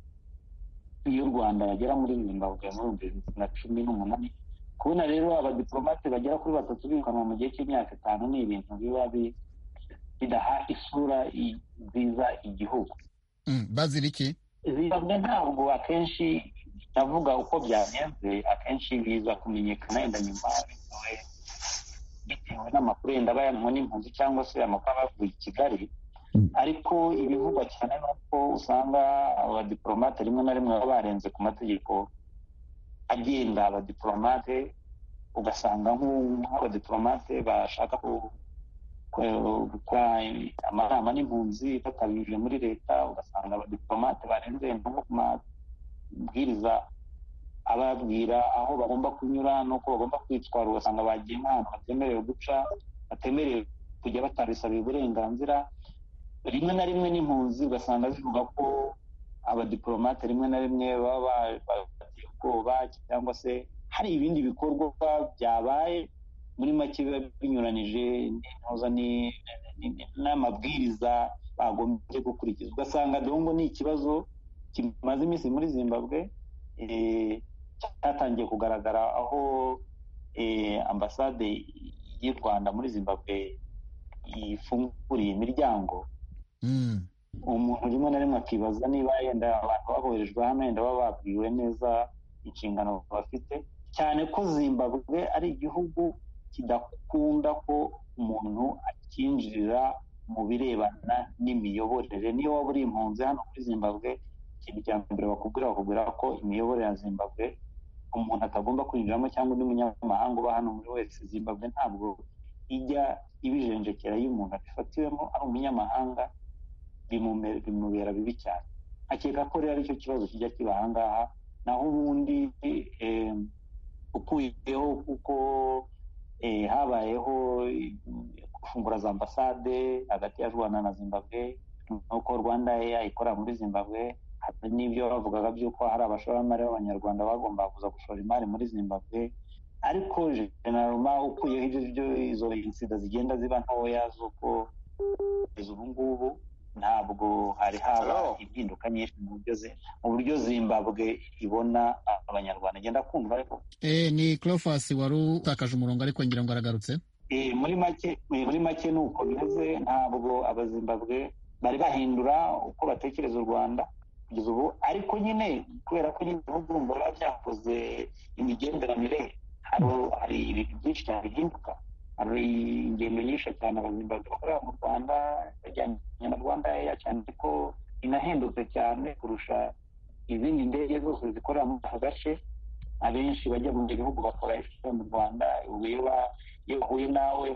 y'u Rwanda bagera muri Zimbabwe mu bihumbi bibiri na cumi n'umunani. Kubona rero abadiplomate bagera kuri batatu birukanwa mu gihe cy'imyaka itanu ni ibintu biba bidaha isura nziza igihugu. Bazira iki? Zimbabwe ntabwo akenshi ndavuga uko byagenze, akenshi biza kumenyekana yenda nyuma bitewe bitewe n'amakuru yenda bayanwa n'impunzi cyangwa se amakuru avuye i Kigali. Ariko ibivugwa cyane ni uko usanga abadiplomate rimwe na rimwe baba barenze ku mategeko agenga abadiplomate, ugasanga nk'abadiplomate bashaka gukora amanama n'impunzi batabije muri leta, ugasanga abadiplomate barenze nko ku mabwiriza ababwira aho bagomba kunyura n'uko bagomba kwitwara, ugasanga bagiye nk'ahantu batemerewe guca, batemerewe kujya batarisabira uburenganzira. Rimwe na rimwe n'impunzi ugasanga zivuga ko abadiplomate rimwe na rimwe baba bateye ubwoba cyangwa se hari ibindi bikorwa byabaye muri make biba binyuranije n'amabwiriza bagombye gukurikiza. Ugasanga dongo ni ikibazo kimaze iminsi muri Zimbabwe, cyatangiye kugaragara aho ambasade y'u Rwanda muri Zimbabwe ifunguriye imiryango. Umuntu rimwe na rimwe akibaza niba yenda abantu baboherejwe hano yenda baba babwiwe neza inshingano bafite, cyane ko Zimbabwe ari igihugu kidakunda ko umuntu akinjirira mu birebana n'imiyoborere. Niyo waba uri impunzi hano muri Zimbabwe, ikintu cya mbere bakubwira bakubwira ko imiyoborere ya Zimbabwe umuntu atagomba kwinjiramo cyangwa undi munyamahanga uba hano muri wese. Zimbabwe ntabwo ijya ibijenjekera iyo umuntu abifatiwemo ari umunyamahanga, bimubera bibi cyane. Akeka ko rero aricyo kibazo kijya kiba aha ngaha. Naho ubundi ukuyeho kuko habayeho gufungura za ambasade hagati ya Rwanda na Zimbabwe, nuko Rwanda Air ikora muri Zimbabwe, hari n'ibyo bavugaga by'uko hari abashoramari b'Abanyarwanda bagomba kuza gushora imari muri Zimbabwe. Ariko generalma ukuyeho ibyo izo insida zigenda ziba ntoya z'uko ubu ngubu ntabwo hari haba impinduka nyinshi mu buryo Zimbabwe ibona Abanyarwanda. Genda kumva ariko eh ni Clofas wari utakaje umurongo ariko ngira ngo aragarutse. Eh muri make muri make nuko bimeze, ntabwo Abazimbabwe bari bahindura uko batekereza u Rwanda kugeza ubu, ariko nyine kubera ko n'ibihugu mbora byakoze imigenderanire hari ibintu byinshi cyane bihinduka. Hari ingendo nyinshi cyane Abazimbabwe bakorera mu Rwanda bajyanye na Rwanda Air, cyane ko inahendutse cyane kurusha izindi ndege zose zikorera mu gace. Abenshi bajya mu gihugu bakora ifite mu Rwanda, iyo bahuye nawe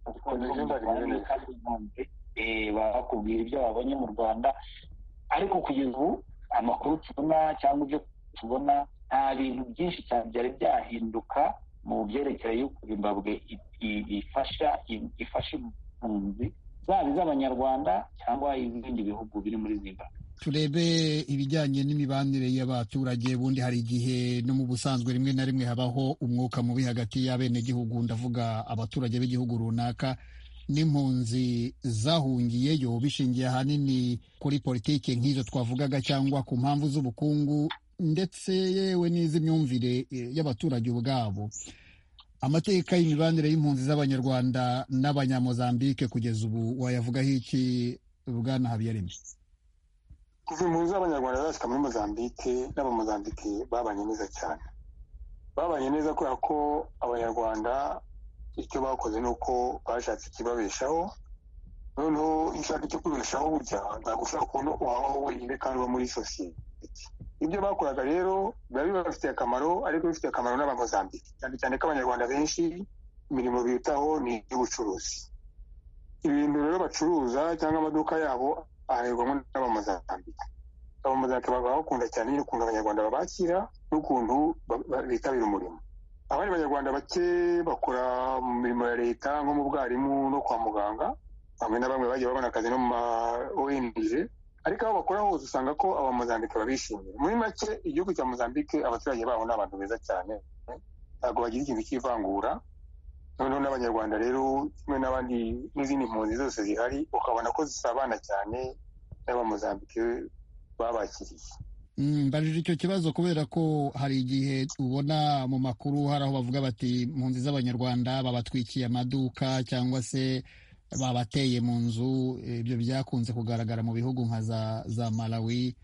bakubwira ibyo babonye mu Rwanda. Ariko kugeza ubu amakuru tubona cyangwa ibyo tubona nta bintu byinshi cyane byari byahinduka mu byerekeye y'uko Zimbabwe ifasha ifasha impunzi zaba iz'Abanyarwanda cyangwa izindi bihugu biri muri Zimbabwe. turebe ibijyanye n'imibanire y'abaturage. Bundi hari igihe no mu busanzwe rimwe na rimwe habaho umwuka mubi hagati y'abenegihugu, ndavuga abaturage b'igihugu runaka n'impunzi zahungiyeyo, bishingiye ahanini kuri politiki nk'izo twavugaga cyangwa ku mpamvu z'ubukungu ndetse yewe n'iz'imyumvire y'abaturage ubwabo. Amateka y'imibanire y'impunzi z'abanyarwanda n'abanyamozambike kugeza ubu wayavugaho iki, Bwana Habiyaremye? Kuva impunzi z'abanyarwanda zashyika muri Mozambike n'abamozambike babanye neza cyane, babanye neza kubera ko abanyarwanda icyo bakoze ni uko bashatse ikibabeshaho. Noneho ishaka icyo kubeshaho burya ntabwo ushobora kubona wabaho wenyine kandi uba muri sosiyete. Ibyo bakoraga rero biba bibafitiye akamaro, ariko bifitiye akamaro n'abamozambike, cyane cyane ko abanyarwanda benshi imirimo bitaho ni iy'ubucuruzi. Ibintu rero bacuruza cyangwa amaduka yabo aherwamo n'abamozambike. Abamozambike baba bakunda cyane n'ukuntu abanyarwanda babakira n'ukuntu bitabira umurimo. Abandi banyarwanda bake bakora mu mirimo ya leta nko mu bwarimu no kwa muganga, bamwe na bamwe bagiye babona akazi no mu ma O N G, ariko aho bakora hose usanga ko abamozambike babishimira. Muri make igihugu cya Mozambike abaturage baho ni abantu beza cyane, ntabwo bagira ikintu cy'ivangura. Noneho n'abanyarwanda rero kimwe n'abandi n'izindi mpunzi zose zihari ukabona ko zisabana cyane n'abamozambike babakiriye. Mbajije icyo kibazo kubera ko hari igihe ubona mu makuru hari aho bavuga bati impunzi z'abanyarwanda babatwikiye amaduka cyangwa se babateye mu nzu. Ibyo byakunze kugaragara mu bihugu nka za, za Malawi.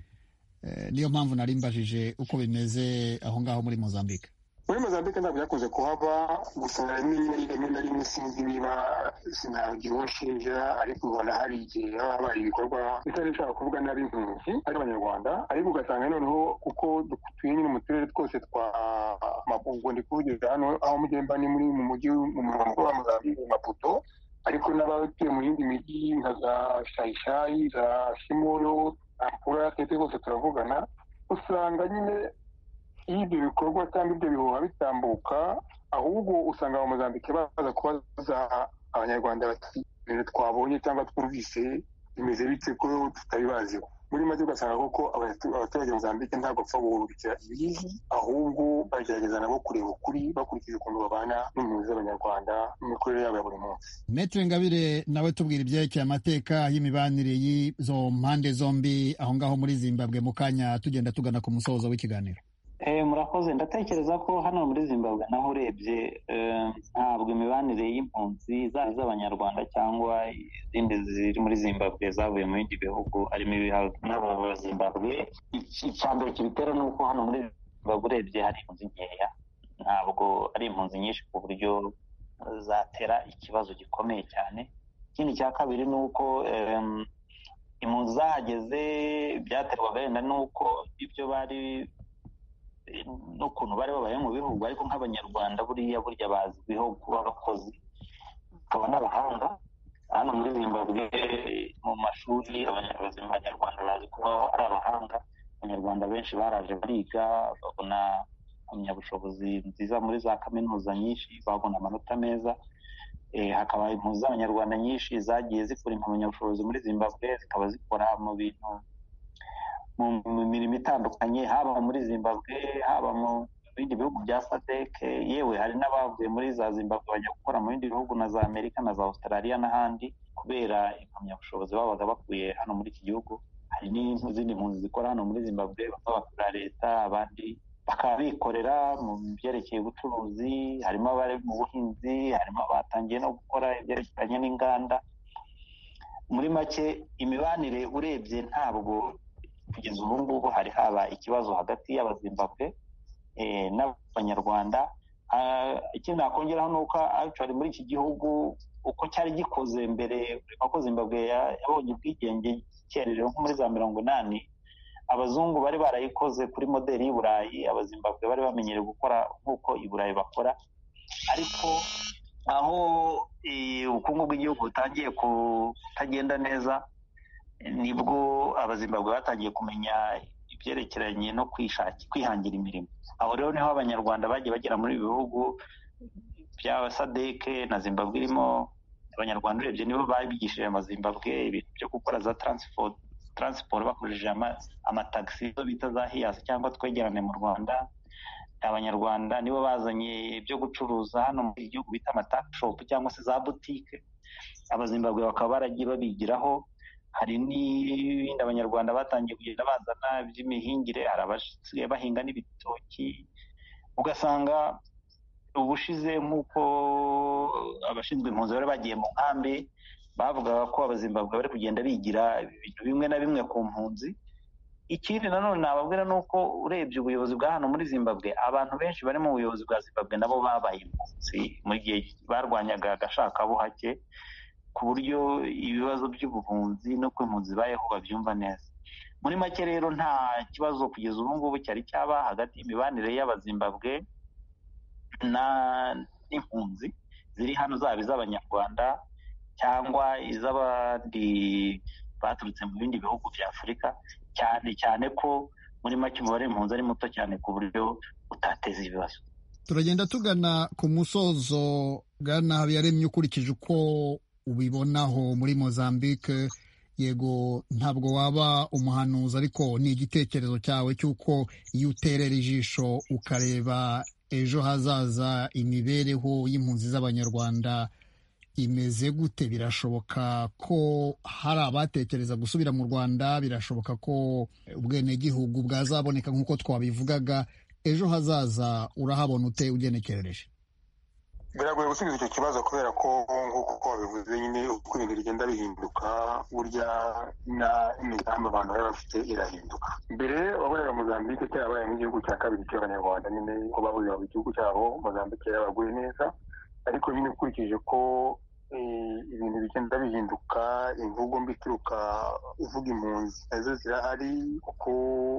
E, niyo mpamvu nari mbajije uko bimeze aho ngaho muri Mozambike. Muri Mozambike ntabwo byakunze kuhaba, gusa rimwe na rimwe sinzi niba sinagira uwo nshinja, ariko ubona hari igihe haba habaye ibikorwa bitari bishaka kuvuga nabi impunzi ari abanyarwanda, ariko ugasanga noneho kuko dutuye nyine mu turere twose twa Maputo, ndi kuvugira hano aho mugenda ni muri mu mujyi mu murwa mukuru wa Mozambike Maputo, ariko n'abatuye mu yindi mijyi nka za Shayishayi, za Shimoyo, Ampura, twese bose turavugana, usanga nyine iyo ibyo bikorwa cyangwa ibyo bihuha bitambuka, ahubwo usanga abamozambike baza kubaza abanyarwanda bati ibintu twabonye cyangwa twumvise bimeze bitse ko tutabibaziho. Muri make ugasanga koko abaturage Mozambike ntabwo bapfa guhurukira ibizi, ahubwo bagerageza nabo kureba ukuri bakurikije ukuntu babana n'impunzi z'abanyarwanda n'imikorere yabo ya buri munsi. Maître Ngabire, nawe tubwira ibyerekeye amateka y'imibanire y'izo mpande zombi aho ngaho muri Zimbabwe, mu kanya tugenda tugana ku musozo w'ikiganiro. Eh, murakoze. Ndatekereza ko hano muri Zimbabwe naho urebye ntabwo imibanire y'impunzi zaba z'abanyarwanda cyangwa izindi ziri muri Zimbabwe zavuye mu bindi bihugu ari mibi n'abo Zimbabwe. Icya mbere kibitera ni uko hano muri Zimbabwe urebye hari impunzi nkeya, ntabwo ari impunzi nyinshi ku buryo zatera ikibazo gikomeye cyane. Ikindi cya kabiri ni uko impunzi zahageze byaterwaga wenda n'uko ibyo bari n'ukuntu bari babaye mu bihugu, ariko nk'abanyarwanda buriya burya bazwiho kuba abakozi bakaba n'abahanga. Hano muri Zimbabwe mu mashuri abanyarwanda bazi kuba ari abahanga. Abanyarwanda benshi baraje bariga babona impamyabushobozi nziza muri za kaminuza nyinshi, babona amanota meza. E, hakaba impunzi z'abanyarwanda nyinshi zagiye zikora impamyabushobozi muri Zimbabwe, zikaba zikora mu bintu mu mirimo itandukanye, haba muri Zimbabwe haba mu bindi bihugu bya SADC. Yewe hari n'abavuye muri za Zimbabwe bajya gukora mu bindi bihugu na za Amerika na za Australia n'ahandi kubera impamyabushobozi babaga bakuye hano muri iki gihugu. Hari n'izindi mpunzi zikora hano muri Zimbabwe bakaba bakorera leta, abandi bakaba bikorera mu byerekeye ubucuruzi, harimo abari mu buhinzi, harimo abatangiye no gukora ibyerekeranye n'inganda. Muri make imibanire urebye ntabwo kugeza ubu ngubu hari haba ikibazo hagati y'abazimbabwe eh, n'abanyarwanda. Ikindi nakongeraho ni uko actually muri iki gihugu uko cyari gikoze mbere, uko Zimbabwe yabonye ubwigenge cyererewe nko muri za mirongo inani, abazungu bari barayikoze kuri modeli y'i Burayi, abazimbabwe bari bamenyereye gukora nk'uko i Burayi bakora. Ariko aho ubukungu bw'igihugu butangiye kutagenda neza, nibwo abazimbabwe batangiye kumenya ibyerekeranye no kwishakira kwihangira imirimo. Aho rero niho abanyarwanda bagiye bagera muri bihugu bya SADC na Zimbabwe irimo. Abanyarwanda urebye nibo babigishije amazimbabwe ibintu byo gukora za transport transport bakoresheje amatagisi bita za hiyasi cyangwa twegerane mu Rwanda. Abanyarwanda nibo bazanye ibyo gucuruza hano mu gihugu bita amatakshop cyangwa se za boutique. Abazimbabwe bakaba baragiye babigiraho. Hari n'ibindi abanyarwanda batangiye kugenda bazana by'imihingire, hari abasigaye bahinga n'ibitoki. Ugasanga ubushize nk'uko abashinzwe impunzi bari bagiye mu nkambi bavugaga ko abazimbabwe bari kugenda bigira ibintu bimwe na bimwe ku mpunzi. Ikindi nanone nababwira ni uko urebye ubuyobozi bwa hano muri Zimbabwe, abantu benshi bari mu buyobozi bwa Zimbabwe nabo babaye impunzi mu gihe barwanyaga agashakabuhake, ku buryo ibibazo by'ubuhunzi no kw'impunzi bayeho babyumva neza. Muri make rero nta kibazo kugeza ubu ngubu cyari cyaba hagati y'imibanire y'abazimbabwe na n'impunzi ziri hano, zaba iz'abanyarwanda cyangwa iz'abandi baturutse mu bindi bihugu bya Afurika, cyane cyane ko muri make umubare w'impunzi ari muto cyane ku buryo utateza ibibazo. Turagenda tugana ku musozo. Bwana Habiyaremye, ukurikije uko ubibonaho muri Mozambique, yego ntabwo waba umuhanuzi, ariko ni igitekerezo cyawe cy'uko iyo uterera ijisho ukareba ejo hazaza imibereho y'impunzi z'abanyarwanda imeze gute, birashoboka ko hari abatekereza gusubira mu Rwanda, birashoboka ko ubwenegihugu bwazaboneka nk'uko twabivugaga. Ejo hazaza urahabona ute ugenekerereje? Biragoye gusubiza icyo kibazo kubera ko nk'uko wabivuze nyine uko ibintu bigenda bihinduka, burya n'imigambi abantu bari bafite irahinduka. Mbere wabonaga Mozambique cyabaye nk'igihugu cya kabiri cy'abanyarwanda, nyine ko babuze mu gihugu cyabo Mozambique yabaguye neza, ariko nyine ukurikije ko ibintu bigenda bihinduka, imvugo mbi ituruka uvuga impunzi nazo zirahari, kuko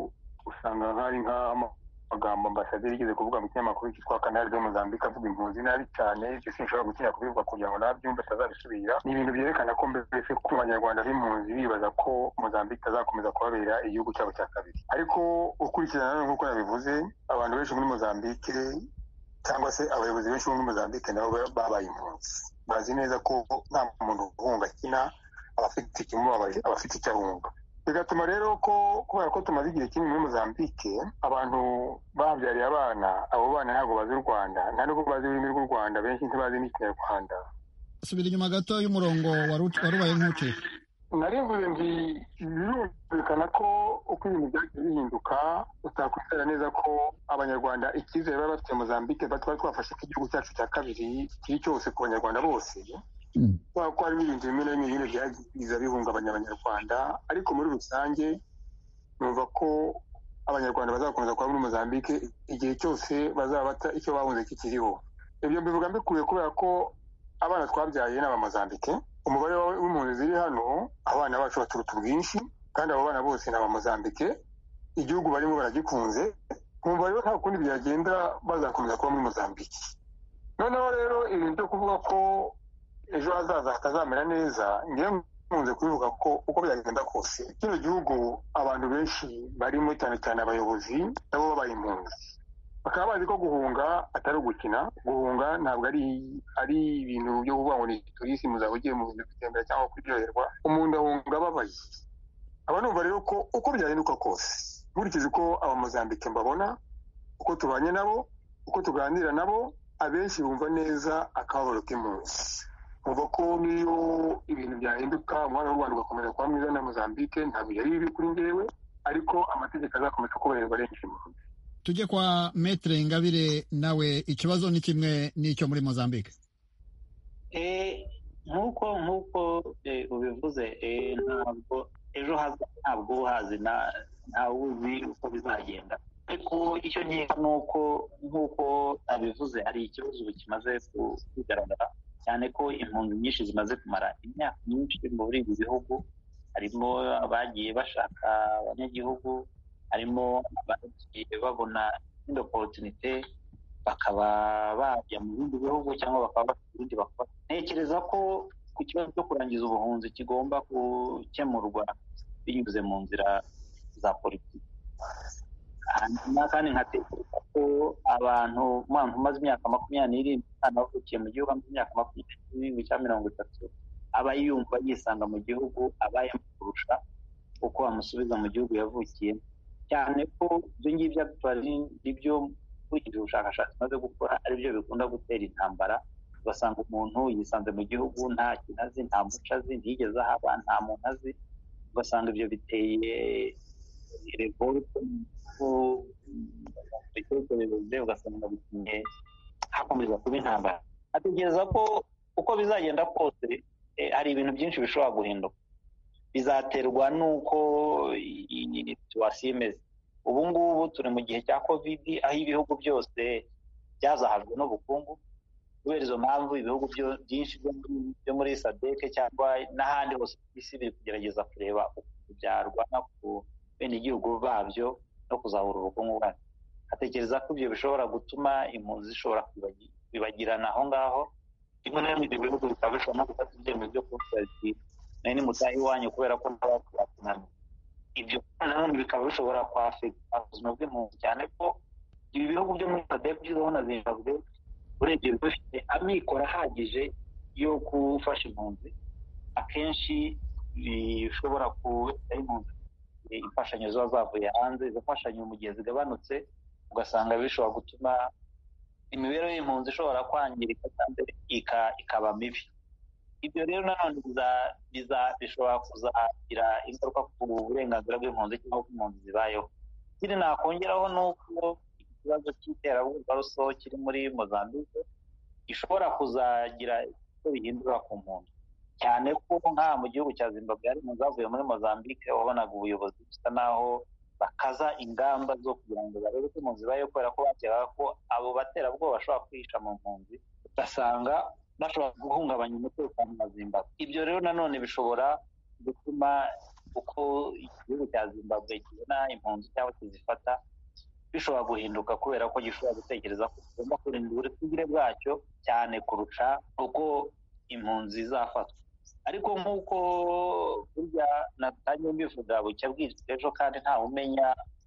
usanga nk'ari nk'amagambo ambasaderi yigeze kuvuga mu kinyamakuru cyitwa Canal de Mozambique avuga impunzi nabi cyane. Ibyo sinshobora gutinya kubivuga kugira ngo nabyumve atazabisubira. Ni ibintu byerekana ko mbese ko abanyarwanda b'impunzi bibaza ko Mozambique itazakomeza kubabera igihugu cyabo cya kabiri. Ariko ukurikirana nanone nk'uko yabivuze, abantu benshi muri Mozambique cyangwa se abayobozi benshi muri Mozambique nabo babaye impunzi. Bazi neza ko nta muntu uhunga kina, abafite ikimubabaje, abafite icyo ahunga. Bigatuma rero ko kubera ko tumaze igihe kinini muri Mozambique, abantu babyariye abana, abo bana ntabwo bazi u Rwanda, nta nubwo bazi ururimi rw'u Rwanda, benshi ntibazi n'Ikinyarwanda. Subira inyuma gato y'umurongo warubaye nk'ucika. Narivuze nti birumvikana ko uko ibintu byagiye bihinduka, utakwizera neza ko abanyarwanda icyizere baba bafite Mozambique batwari twafashe ko igihugu cyacu cya kabiri kiri cyose ku banyarwanda bose, kubera ko harimo ibintu bimwe na bimwe nyine byagize bihungabanya abanyarwanda. Ariko muri rusange numva ko abanyarwanda bazakomeza kuba muri Mozambique igihe cyose bazaba bata icyo bahunze kikiriho. Ibyo mbivuga mbikuye kubera ko abana twabyaye ni Abamozambique, umubare w'impunzi ziri hano abana bacu baturuta ubwinshi, kandi abo bana bose ni Abamozambique, igihugu barimo baragikunze. Nkumva rero nta kundi byagenda bazakomeza kuba muri Mozambique. Noneho rero ibintu byo kuvuga ko ejo hazaza hatazamera neza, ngewe nkunze kubivuga ko uko byagenda kose kino gihugu abantu benshi barimo, cyane cyane abayobozi nabo babaye impunzi, bakaba bazi ko guhunga atari ugukina. Guhunga ntabwo ari ari ibintu byo kuvuga ngo ni turisi muzaba ugiye mu bintu bitembera cyangwa kuryoherwa. Umuntu ahunga ababaye. Aba numva rero ko uko byahinduka kose, nkurikije uko Abamozambique mbabona, uko tubanye nabo, uko tuganira nabo, abenshi bumva neza akababaro k'impunzi. Umva ko niyo ibintu byahinduka, umwana w'u Rwanda ugakomeza kuba mwiza na Mozambique, ntabwo yari bibi kuri njyewe, ariko amategeko azakomeza kubahirizwa arengeje impunzi. Tujye kwa Maître Ingabire, nawe ikibazo ni kimwe n'icyo muri Mozambique. Eh nkuko nkuko ubivuze, ntabwo ejo haza ntabwo uhazi ntawe uzi uko bizagenda. Ariko icyo nkeka ni uko nk'uko abivuze, hari ikibazo kimaze kugaragara cyane ko impunzi nyinshi zimaze kumara imyaka myinshi muri ibi bihugu. Harimo abagiye bashaka abanyagihugu, harimo abagiye babona indi opportunité bakaba bajya mu bindi bihugu cyangwa bakaba bafite ibindi bakora. Ntekereza ko ku kibazo cyo kurangiza ubuhunzi kigomba gukemurwa binyuze mu nzira za politiki. Hanyuma kandi nkatekereza ko abantu umuntu umaze imyaka makumyabiri n'irindwi anavukiye mu gihugu amaze imyaka makumyabiri n'irindwi cyangwa mirongo itatu aba yumva yisanga mu gihugu abayemo kurusha uko bamusubiza mu gihugu yavukiye, cyane ko ibyo ngibyo nibyo ukurikije ubushakashatsi maze gukora ari byo bikunda gutera intambara. Ugasanga umuntu yisanze mu gihugu nta kintu azi, nta muco azi, ntiyigeze ahaba, nta muntu azi. Ugasanga ibyo biteye revolte ku bitekerezo, ugasanga bitumye hakomeza kuba intambara. Atekereza ko uko bizagenda kose hari ibintu byinshi bishobora guhinduka, bizaterwa n'uko situwasiyo imeze. Ubu ngubu turi mu gihe cya covid, aho ibihugu byose byazahajwe n'ubukungu. Kubera izo mpamvu ibihugu byinshi byo muri sadeke cyangwa n'ahandi hose ku isi biri kugerageza kureba ukuntu byarwana ku bene igihugu babyo no kuzahura ubukungu bwabo. Atekereza ko ibyo bishobora gutuma impunzi zishobora kwibagirana aho ngaho. Rimwe na rimwe ibyo bihugu bikaba bishobora no gufata ibyemezo byo kuvuga ati nari ni mutahe iwanyu kubera ko ntabakunaniye. Ibyo nanone bikaba bishobora kwafekita ubuzima bw'impunzi, cyane ko ibi bihugu byo muri sadeke by'izo na Zimbabwe urebye bifite amikoro ahagije yo gufasha impunzi. Akenshi bishobora kuba impunzi imfashanyo ziba zavuye hanze, izo mfashanyo mu gihe zigabanutse ugasanga bishobora gutuma imibereho y'impunzi ishobora kwangirika kandi ikaba mibi. Ibyo rero nanone bishobora kuzagira ingaruka ku burenganzira bw'impunzi cyangwa ku impunzi zibayeho. Ikindi nakongeraho ni uko ikibazo cy'iterabwoba ruso kiri muri Mozambique gishobora kuzagira icyo bihindura ku mpunzi, cyane ko nka mu gihugu cya Zimbabwe hari impunzi zavuye muri Mozambique wabonaga ubuyobozi busa naho bakaza ingamba zo kugira ngo barebe ko impunzi zibayeho, kubera ko bakeka ko abo baterabwoba bashobora kwihisha mu mpunzi, ugasanga bashobora guhungabanya umutekano wa Zimbabwe. Ibyo rero nanone bishobora gutuma uko igihugu cya Zimbabwe kibona impunzi cyangwa kizifata bishobora guhinduka, kubera ko gishobora gutekereza ko kigomba kurinda uburenganzira bwacyo cyane kurusha uko impunzi zafatwa. Ariko nk'uko burya natanye mbivuga bucya bwitwa ejo, kandi ntawe umenya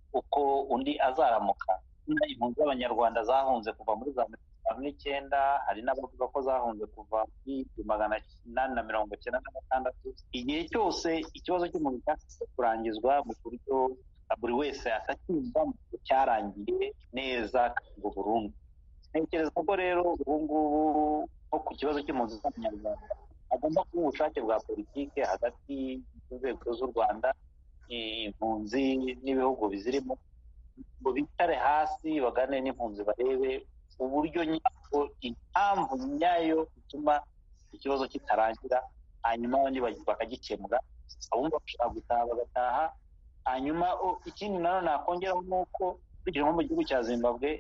uko undi azaramuka. Impunzi z'Abanyarwanda zahunze kuva muri za mirongo n'icyenda, hari n'abavuga ko zahunze kuva muri magana inani na mirongo icyenda na gatandatu. Igihe cyose ikibazo cy'impunzi cyasabwe kurangizwa mu buryo buri wese atacyumva cyarangiye neza ngo burundu. Ntekereza ko rero ubu ngubu nko ku kibazo cy'impunzi z'Abanyarwanda hagomba kuba ubushake bwa politike hagati y'inzego z'u Rwanda, impunzi n'ibihugu bizirimo, ngo bitare hasi bagane n'impunzi barebe uburyo nyabwo, impamvu nyayo ituma ikibazo kitarangira, hanyuma abandi bakagikemura. Abumva bashaka gutaha bagataha. Hanyuma ikindi nanone nakongeraho ni uko tugira nko mu gihugu cya Zimbabwe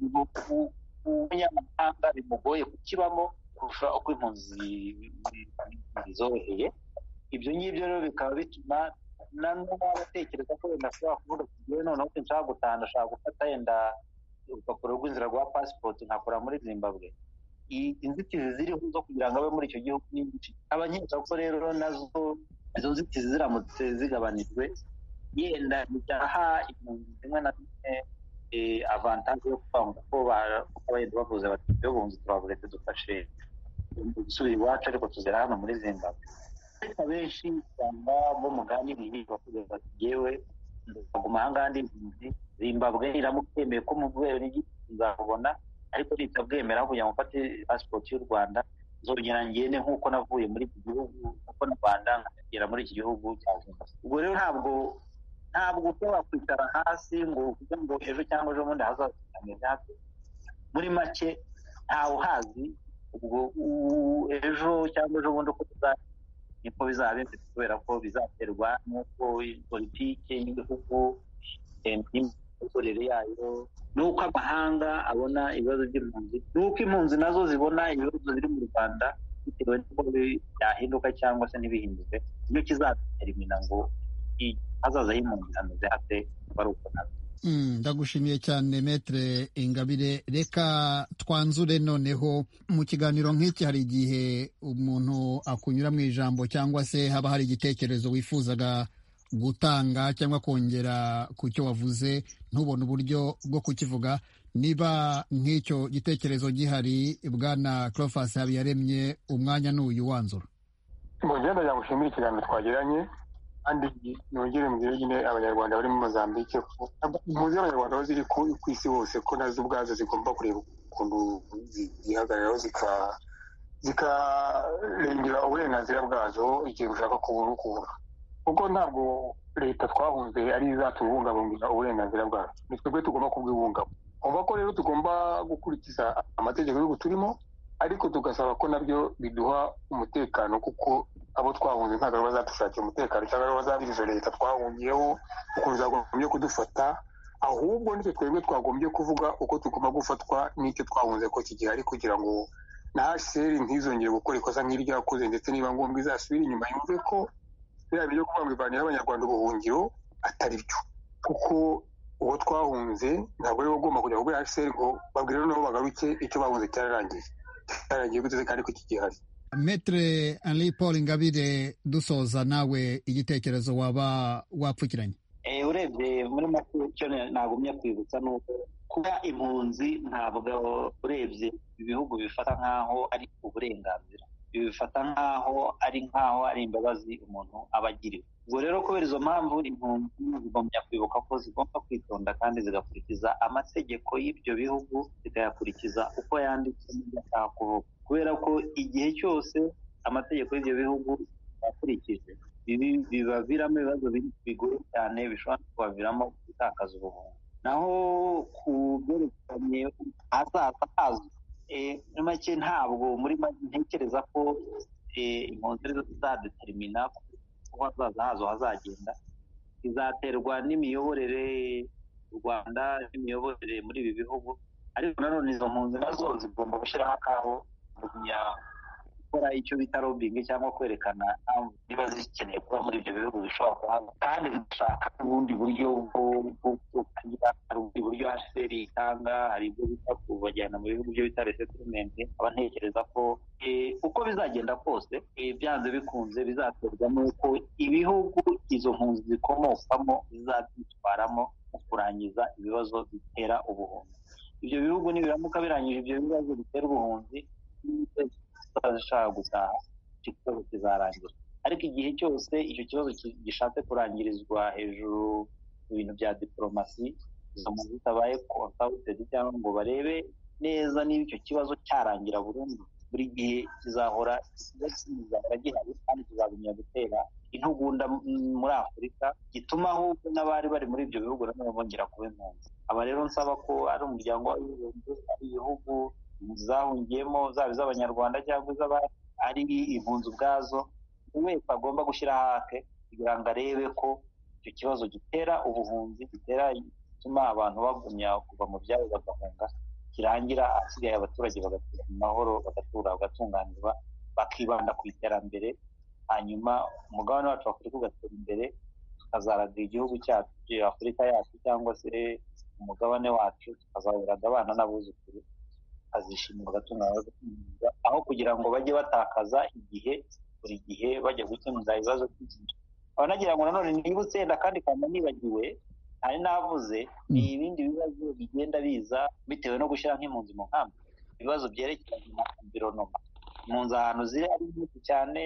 umunyamahanga bimugoye kukibamo kurusha uko impunzi zoroheye. Ibyo ngibyo rero bikaba bituma nanone abatekereza ko wenda ashobora kuvuga tugiye noneho ko nshaka gutaha, ndashaka gufata yenda urupapuro rw'inzira rwa passport nkakora muri Zimbabwe. Inzitizi ziriho zo kugira ngo abe muri icyo gihugu nyinshi. Abanyezaho ko rero nazo izo nzitizi ziramutse zigabanijwe, yenda byaha impunzi zimwe na zimwe avantage yo kwanga ko abayenda bavuze bati byo bunzi turaburetse dufashe gusubira iwacu ariko tuzera hano muri Zimbabwe. Abenshi cyangwa bo muganiriye bavuga bati yewe ndaguma ahangaha ndi impunzi, Zimbabwe iramukemeye ko mu rwego nzabona, ariko nitabwemera kugira ngo mfate passport y'u Rwanda nzogera ngende nk'uko navuye muri iki gihugu, uko na Rwanda nkagera muri iki gihugu cya Zimbabwe. Ubwo rero ntabwo ntabwo ushobora kwicara hasi ngo uvuge ngo ejo cyangwa ejo bundi hazaza hameze hate. Muri make ntawe uhazi ubwo ejo cyangwa ejo bundi uko niko bizaba bimeze, kubera ko bizaterwa n'uko politike y'igihugu, imikorere yayo, n'uko amahanga abona ibibazo by'impunzi, n'uko impunzi nazo zibona ibibazo biri mu Rwanda, bitewe n'uko byahinduka cyangwa se ntibihinduke. Niyo kizadetermina ngo hazaza h'impunzi hameze hate bari uko nazo. Ndagushimiye cyane Maître Ingabire. Reka twanzure noneho, mu kiganiro nk'iki hari igihe umuntu akunyura mu ijambo cyangwa se haba hari igitekerezo wifuzaga gutanga cyangwa kongera ku cyo wavuze ntubone uburyo bwo kukivuga. Niba nk'icyo gitekerezo gihari, Bwana Cleophas Habiyaremye, umwanya n'uyu wanzura. Mu ngendo yagushimira ikiganiro twagiranye, kandi nongere mbwire nyine abanyarwanda bari muri Mozambique ko impunzi z'abanyarwanda aho ziri ku isi hose ko nazo ubwazo zigomba kureba ukuntu zihagararaho zika zikarengera uburenganzira bwazo igihe ushaka kubura kuko ntabwo leta twahunze ari izatubungabungira uburenganzira bwacu ni twebwe tugomba kubwibungabunga umva ko rero tugomba gukurikiza amategeko y'ubu turimo ariko tugasaba ko nabyo biduha umutekano kuko abo twahunze ntabwo bazadushakira umutekano cyangwa bazabiriza leta twahungiyeho ukuntu zagombye kudufata ahubwo nitwe twebwe twagombye kuvuga uko tugomba gufatwa n'icyo twahunze ko kigihari kugira ngo na H C R ntizongere gukora ikosa nk'iryo yakoze ndetse niba ngombwa izasubira inyuma yumve ko biriya byo kuvuga ngo ivanira abanyarwanda ubuhungiro atari byo kuko uwo twahunze ntabwo ari ugomba kujya kuri H C R ngo babwire nabo bagaruke icyo bahunze cyararangiye cyararangiye guteze kandi ko kigihari. Maître Henri Paul Ingabire dusoza nawe igitekerezo waba wapfukiranye. Eh urebye muri make cyo nagumye kwibutsa nuko kuba impunzi ntabwo urebye ibihugu bifata nkaho ari uburenganzira bifata nkaho ari nkaho ari imbabazi umuntu abagiriwe. Ubwo rero kubera izo mpamvu impunzi zigomba kwibuka ko zigomba kwitonda kandi zigakurikiza amategeko y'ibyo bihugu zikayakurikiza uko yanditse n'ibyo kuvuga kubera ko igihe cyose amategeko y'ibyo bihugu yakurikije biba biramo ibibazo bigoye cyane bishobora kubaviramo gutakaza ubuhunzi. Naho ku byerekanye ahazaza hazo muri make ntabwo muri ntekereza ko impunzi arizo zizadetermina ko hazaza hazo hazagenda izaterwa n'imiyoborere u Rwanda n'imiyoborere muri ibi bihugu ariko nanone izo mpunzi nazo zigomba gushyiraho akabo gukora icyo bita lobbying cyangwa kwerekana niba zikeneye kuba muri ibyo bihugu bishobora kuhaba kandi zishaka ubundi buryo bwo kugira ubundi buryo H C R itanga hari ibyo bita kubajyana mu bihugu byo bita resettlement aba ntekereza ko uko bizagenda kose byanze bikunze bizaterwa n'uko ibihugu izo mpunzi zikomokamo bizabyitwaramo mu kurangiza ibibazo bitera ubuhunzi. Ibyo bihugu nibiramuka birangije ibyo bibazo bitera ubuhunzi bazashaka gutaha ikibazo kizarangira ariko igihe cyose icyo kibazo gishatse kurangirizwa hejuru mu bintu bya diplomasi izo mu zitabaye consulted cyangwa ngo barebe neza niba icyo kibazo cyarangira burundu buri gihe kizahora kizahora gihari kandi kizagumya gutera intugunda muri Afurika gituma ahubwo n'abari bari muri ibyo bihugu nabo bongera kuba impunzi. Aba rero nsaba ko ari umuryango w'abibumbye ari ibihugu zahungiyemo zaba iz'abanyarwanda cyangwa iz'abari ari impunzi ubwazo buri wese agomba gushyira hake kugira ngo arebe ko icyo kibazo gitera ubuhunzi gitera gituma abantu bagumya kuva mu byabo bagahunga kirangira asigaye abaturage bagatura mu mahoro bagatura bagatunganirwa bakibanda ku iterambere hanyuma umugabane wacu w'Afurika ugatera imbere tukazaraga igihugu cyacu Afurika yacu cyangwa se umugabane wacu tukazaburaga abana n'abuzukuru azishimira agatunganya aho kugira ngo bajye batakaza igihe buri gihe bajya gukemura ibibazo byinshi. Abanagira ngo nanone nibutse enda kandi kandi nibagiwe hari navuze ni ibindi bibazo bigenda biza bitewe no gushyira nk'impunzi mu nkambi ibibazo byerekeranye na environment impunzi ahantu ziri ari nyinshi cyane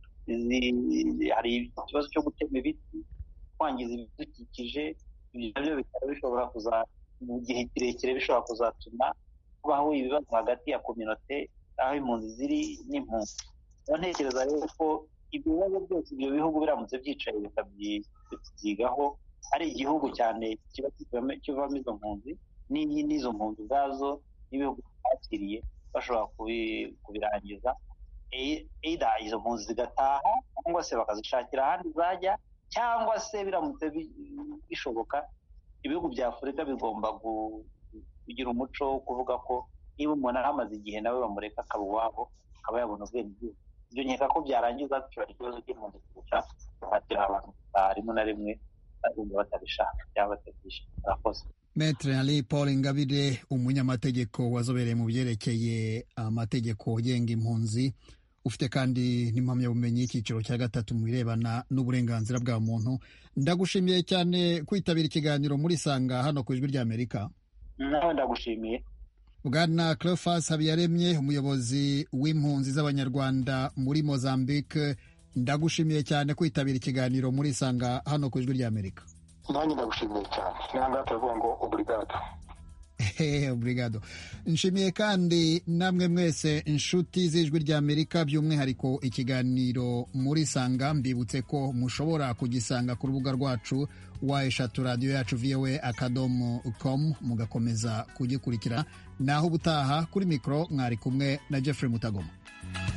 hari ikibazo cyo gutema ibiti kwangiza ibidukikije ibyo byo bikaba bishobora kuza mu gihe kirekire bishobora kuzatuma kubaho ibibazo hagati ya community aho impunzi ziri n'impunzi. Ntekereza rero ko ibyo bibazo byose ibyo bihugu biramutse byicaye bikabyigaho ari igihugu cyane kiba kivamo izo mpunzi n'izo mpunzi ubwazo n'ibihugu byakiriye bashobora kubirangiza either izo mpunzi zigataha cyangwa se bakazishakira ahandi zajya cyangwa se biramutse bishoboka ibihugu bya Afurika bigomba kugira umuco wo kuvuga ko niba umuntu amaze igihe nawe bamureka akaba iwabo akaba yabona ubwenegihugu. Ibyo nkeka ko byarangiza dushobora ikibazo cy'impunzi kurusha kuhatira abantu rimwe na rimwe bumva batabishaka cyangwa batabyishimiye. Murakoze. Maître Henri Paul Ingabire umunyamategeko wazobereye mu byerekeye amategeko yenga impunzi ufite kandi n'impamyabumenyi y'icyiciro cya gatatu mu birebana n'uburenganzira bwa muntu. Ndagushimiye cyane kwitabira ikiganiro muri Sanga hano ku Ijwi ry'Amerika. Nawe ndagushimiye. Bwana Cleophas Habiyaremye umuyobozi w'impunzi z'abanyarwanda muri Mozambique ndagushimiye cyane kwitabira ikiganiro muri Isanga hano ku Ijwi ry'Amerika. Nanjye ndagushimiye cyane. Nanga turavuga ngo obrigado. Obrigado. Nshimiye kandi namwe mwese inshuti z'Ijwi ry'Amerika, by'umwihariko ikiganiro muri Isanga. Mbibutse ko mushobora kugisanga ku rubuga rwacu wa eshatu radio yacu voa akadomo com, mugakomeza kugikurikira. Naho ubutaha kuri mikoro mwari kumwe na Jeffrey Mutagoma.